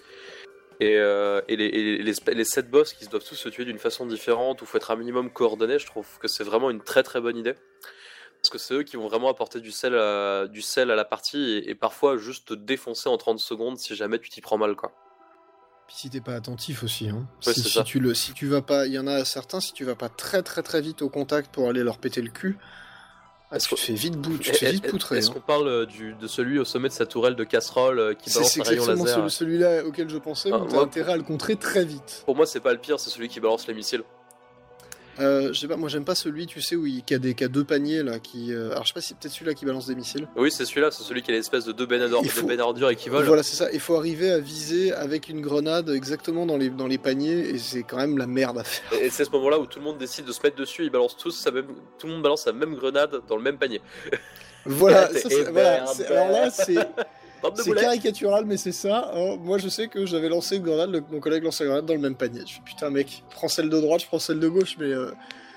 Et, euh, et, les, et les, les sept boss qui doivent tous se tuer d'une façon différente, où il faut être un minimum coordonné, je trouve que c'est vraiment une très très bonne idée. Parce que c'est eux qui vont vraiment apporter du sel à, du sel à la partie, et, et parfois juste te défoncer en trente secondes si jamais tu t'y prends mal, quoi. Puis si t'es pas attentif aussi, hein. Ouais, si, c'est si ça. tu le, si tu vas pas, il y en a certains, si tu vas pas très très très vite au contact pour aller leur péter le cul, ah, tu te fais vite, bou- tu te fais vite poutrer. Est-ce hein. qu'on parle du, de celui au sommet de sa tourelle de casserole euh, qui C'est, balance c'est un rayon exactement laser? celui- celui-là auquel je pensais, Ah, mais t'as moi, intérêt à le contrer très vite. Pour moi, c'est pas le pire, c'est celui qui balance les missiles. Euh, je sais pas, moi j'aime pas celui, tu sais, où il qui a, des, qui a deux paniers là, qui. euh, Alors je sais pas si c'est peut-être celui-là qui balance des missiles. Oui, c'est celui-là, c'est celui qui a l'espèce de deux bennes à Il faut- ordures qui volent. Voilà, c'est ça. Il faut arriver à viser avec une grenade exactement dans les, dans les paniers, et c'est quand même la merde à faire. Et c'est ce moment-là où tout le monde décide de se mettre dessus, ils balancent tous sa même... tout le monde balance la même grenade dans le même panier. Voilà, T'es ça, c'est- émerde. voilà, c'est- alors là c'est. Bande de C'est boulets. caricatural, mais c'est ça. Alors, moi, je sais que j'avais lancé une grenade, le- mon collègue lançait une grenade dans le même panier. Je fais putain, mec, prends celle de droite, je prends celle de gauche, mais euh,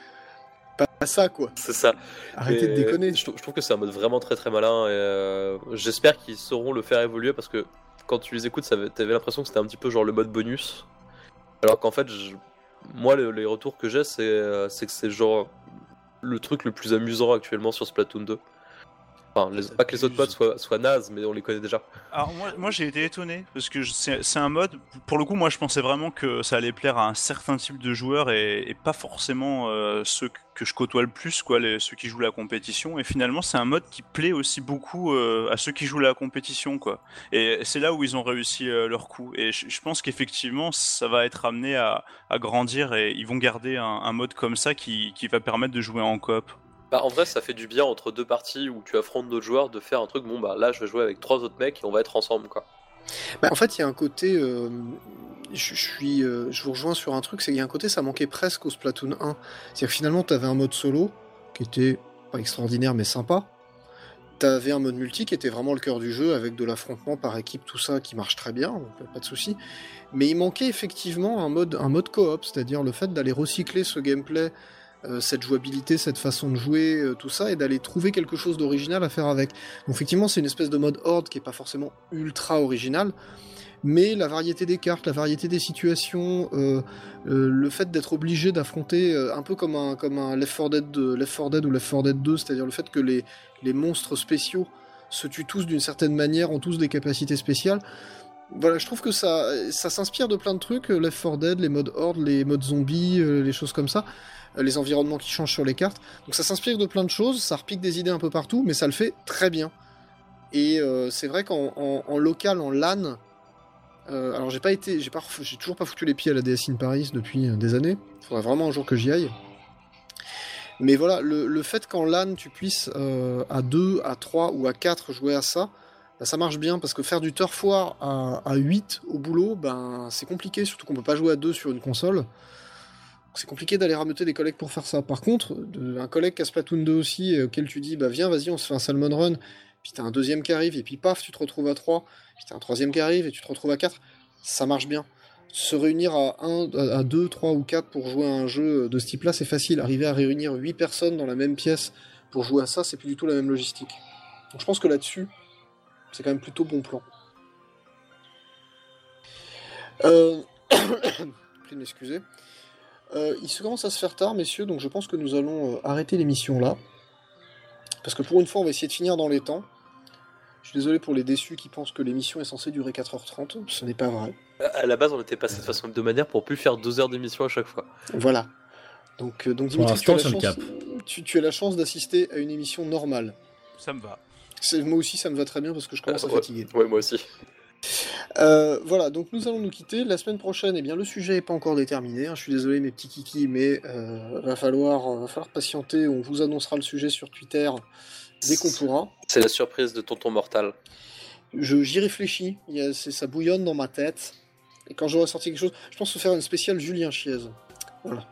pas ça, quoi. C'est ça. Arrêtez Et de déconner. Je, trou- je trouve que c'est un mode vraiment très très malin et euh, j'espère qu'ils sauront le faire évoluer parce que quand tu les écoutes, ça avait- t'avais l'impression que c'était un petit peu genre le mode bonus. Alors qu'en fait, je- moi, le- les retours que j'ai, c'est euh, c'est que c'est genre le truc le plus amusant actuellement sur Splatoon deux. Enfin, les- pas que les autres modes soient, soient nazes, mais on les connaît déjà. Alors moi, moi j'ai été étonné parce que je- c'est c'est un mode, pour le coup moi je pensais vraiment que ça allait plaire à un certain type de joueurs et, et pas forcément euh, ceux que- que je côtoie le plus, quoi, les, ceux qui jouent la compétition, et finalement c'est un mode qui plaît aussi beaucoup euh, à ceux qui jouent la compétition, quoi. Et c'est là où ils ont réussi euh, leur coup, et je, je pense qu'effectivement ça va être amené à, à grandir et ils vont garder un, un mode comme ça qui, qui va permettre de jouer en coop. Bah, en vrai, ça fait du bien entre deux parties où tu affrontes d'autres joueurs de faire un truc. Bon, bah là, je vais jouer avec trois autres mecs et on va être ensemble, quoi. Bah, en fait, il y a un côté. euh, je, je suis, euh, je vous rejoins sur un truc, c'est qu'il y a un côté, ça manquait presque au Splatoon un. C'est-à-dire que finalement, tu avais un mode solo qui était pas extraordinaire mais sympa. Tu avais un mode multi qui était vraiment le cœur du jeu avec de l'affrontement par équipe, tout ça qui marche très bien, donc pas de souci. Mais il manquait effectivement un mode, un mode coop, c'est-à-dire le fait d'aller recycler ce gameplay, euh, cette jouabilité, cette façon de jouer, euh, tout ça, et d'aller trouver quelque chose d'original à faire avec. Donc effectivement, c'est une espèce de mode horde qui est pas forcément ultra original, mais la variété des cartes, la variété des situations, euh, euh, le fait d'être obligé d'affronter euh, un peu comme un, comme un Left four Dead, de- Left four Dead ou Left four Dead deux, c'est-à-dire le fait que les, les monstres spéciaux se tuent tous d'une certaine manière, ont tous des capacités spéciales. Voilà, je trouve que ça, ça s'inspire de plein de trucs, euh, Left four Dead, les modes horde, les modes zombies, euh, les choses comme ça, euh, les environnements qui changent sur les cartes. Donc ça s'inspire de plein de choses, ça repique des idées un peu partout, mais ça le fait très bien. Et euh, c'est vrai qu'en en, en local, en LAN, euh, alors j'ai pas été, j'ai pas, ref- j'ai toujours pas foutu les pieds à la D S in Paris depuis euh, des années. Il faudrait vraiment un jour que j'y aille. Mais voilà, le, le fait qu'en LAN tu puisses euh, à deux, à trois ou à quatre jouer à ça, bah, ça marche bien parce que faire du turf war à, à huit au boulot, ben c'est compliqué, surtout qu'on peut pas jouer à deux sur une console. Donc, c'est compliqué d'aller rameuter des collègues pour faire ça. Par contre, de- un collègue qui a Splatoon deux aussi, euh, auquel tu dis bah viens, vas-y, on se fait un Salmon Run, puis t'as un deuxième qui arrive, et puis paf, tu te retrouves à trois, puis t'as un troisième qui arrive, et tu te retrouves à quatre, ça marche bien. Se réunir à un, à deux, trois ou quatre pour jouer à un jeu de ce type-là, c'est facile. Arriver à réunir huit personnes dans la même pièce pour jouer à ça, c'est plus du tout la même logistique. Donc je pense que là-dessus, c'est quand même plutôt bon plan. Euh... Prie de m'excuser. Euh, il se commence à se faire tard, messieurs, donc je pense que nous allons euh, arrêter l'émission là. Parce que pour une fois, on va essayer de finir dans les temps. Je suis désolé pour les déçus qui pensent que l'émission est censée durer quatre heures trente, ce n'est pas vrai. À la base, on était passé de façon hebdomadaire pour plus faire deux heures d'émission à chaque fois. Voilà. Donc, euh, donc Pour Dimitri, tu as, la l'instant, c'est chance, tu, tu as la chance d'assister à une émission normale. Ça me va. C'est- Moi aussi, ça me va très bien parce que je commence Euh, à ouais. fatiguer. Ouais, moi aussi. Euh, voilà, donc nous allons nous quitter. La semaine prochaine, eh bien, le sujet n'est pas encore déterminé, hein. Je suis désolé, mes petits kikis, mais euh, va falloir, euh, va falloir patienter. On vous annoncera le sujet sur Twitter dès qu'on pourra. C'est la surprise de Tonton Mortal. Je, j'y réfléchis, il y a- c'est- ça bouillonne dans ma tête. Et quand j'aurai sorti quelque chose, je pense faire une spéciale Julien Chiez. Voilà.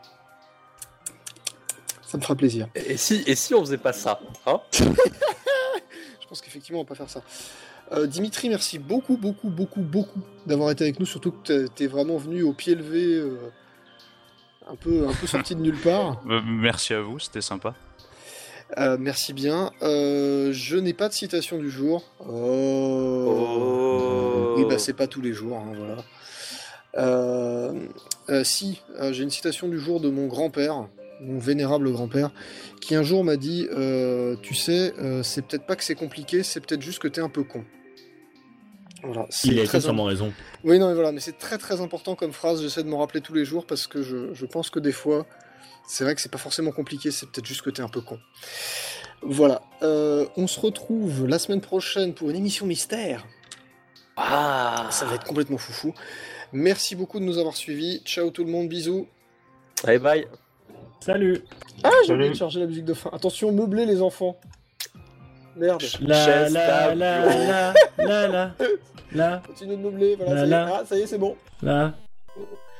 Ça me fera plaisir. Et si, et si on faisait pas ça, hein? Je pense qu'effectivement, on va pas faire ça. Euh, Dimitri, merci beaucoup, beaucoup, beaucoup, beaucoup d'avoir été avec nous. Surtout que t'es- t'es vraiment venu au pied levé, euh, un peu, un peu sorti de nulle part. Euh, merci à vous, c'était sympa. Euh, merci bien. Euh, je n'ai pas de citation du jour. Oh. Oh. Oui, bah c'est pas tous les jours, hein, voilà. Euh, euh, si, euh, j'ai une citation du jour de mon grand-père, mon vénérable grand-père, qui un jour m'a dit euh, tu sais, euh, c'est peut-être pas que c'est compliqué, c'est peut-être juste que t'es un peu con. Voilà, c'est Il a très entièrement raison. Oui, non, mais voilà, mais c'est très très important comme phrase. J'essaie de m'en rappeler tous les jours parce que je, je pense que des fois, c'est vrai que c'est pas forcément compliqué, c'est peut-être juste que t'es un peu con. Voilà, euh, on se retrouve la semaine prochaine pour une émission mystère. Ah. Ça va être complètement foufou. Merci beaucoup de nous avoir suivis. Ciao tout le monde, bisous. Bye bye. Salut. Ah, j'ai oublié de charger la musique de fin. Attention, meubler les enfants. Merde. La Chaise, la table, la bureau. la la la la Continue de meubler. Voilà, Là, ça y est. là. Ah, ça y est, c'est bon. la.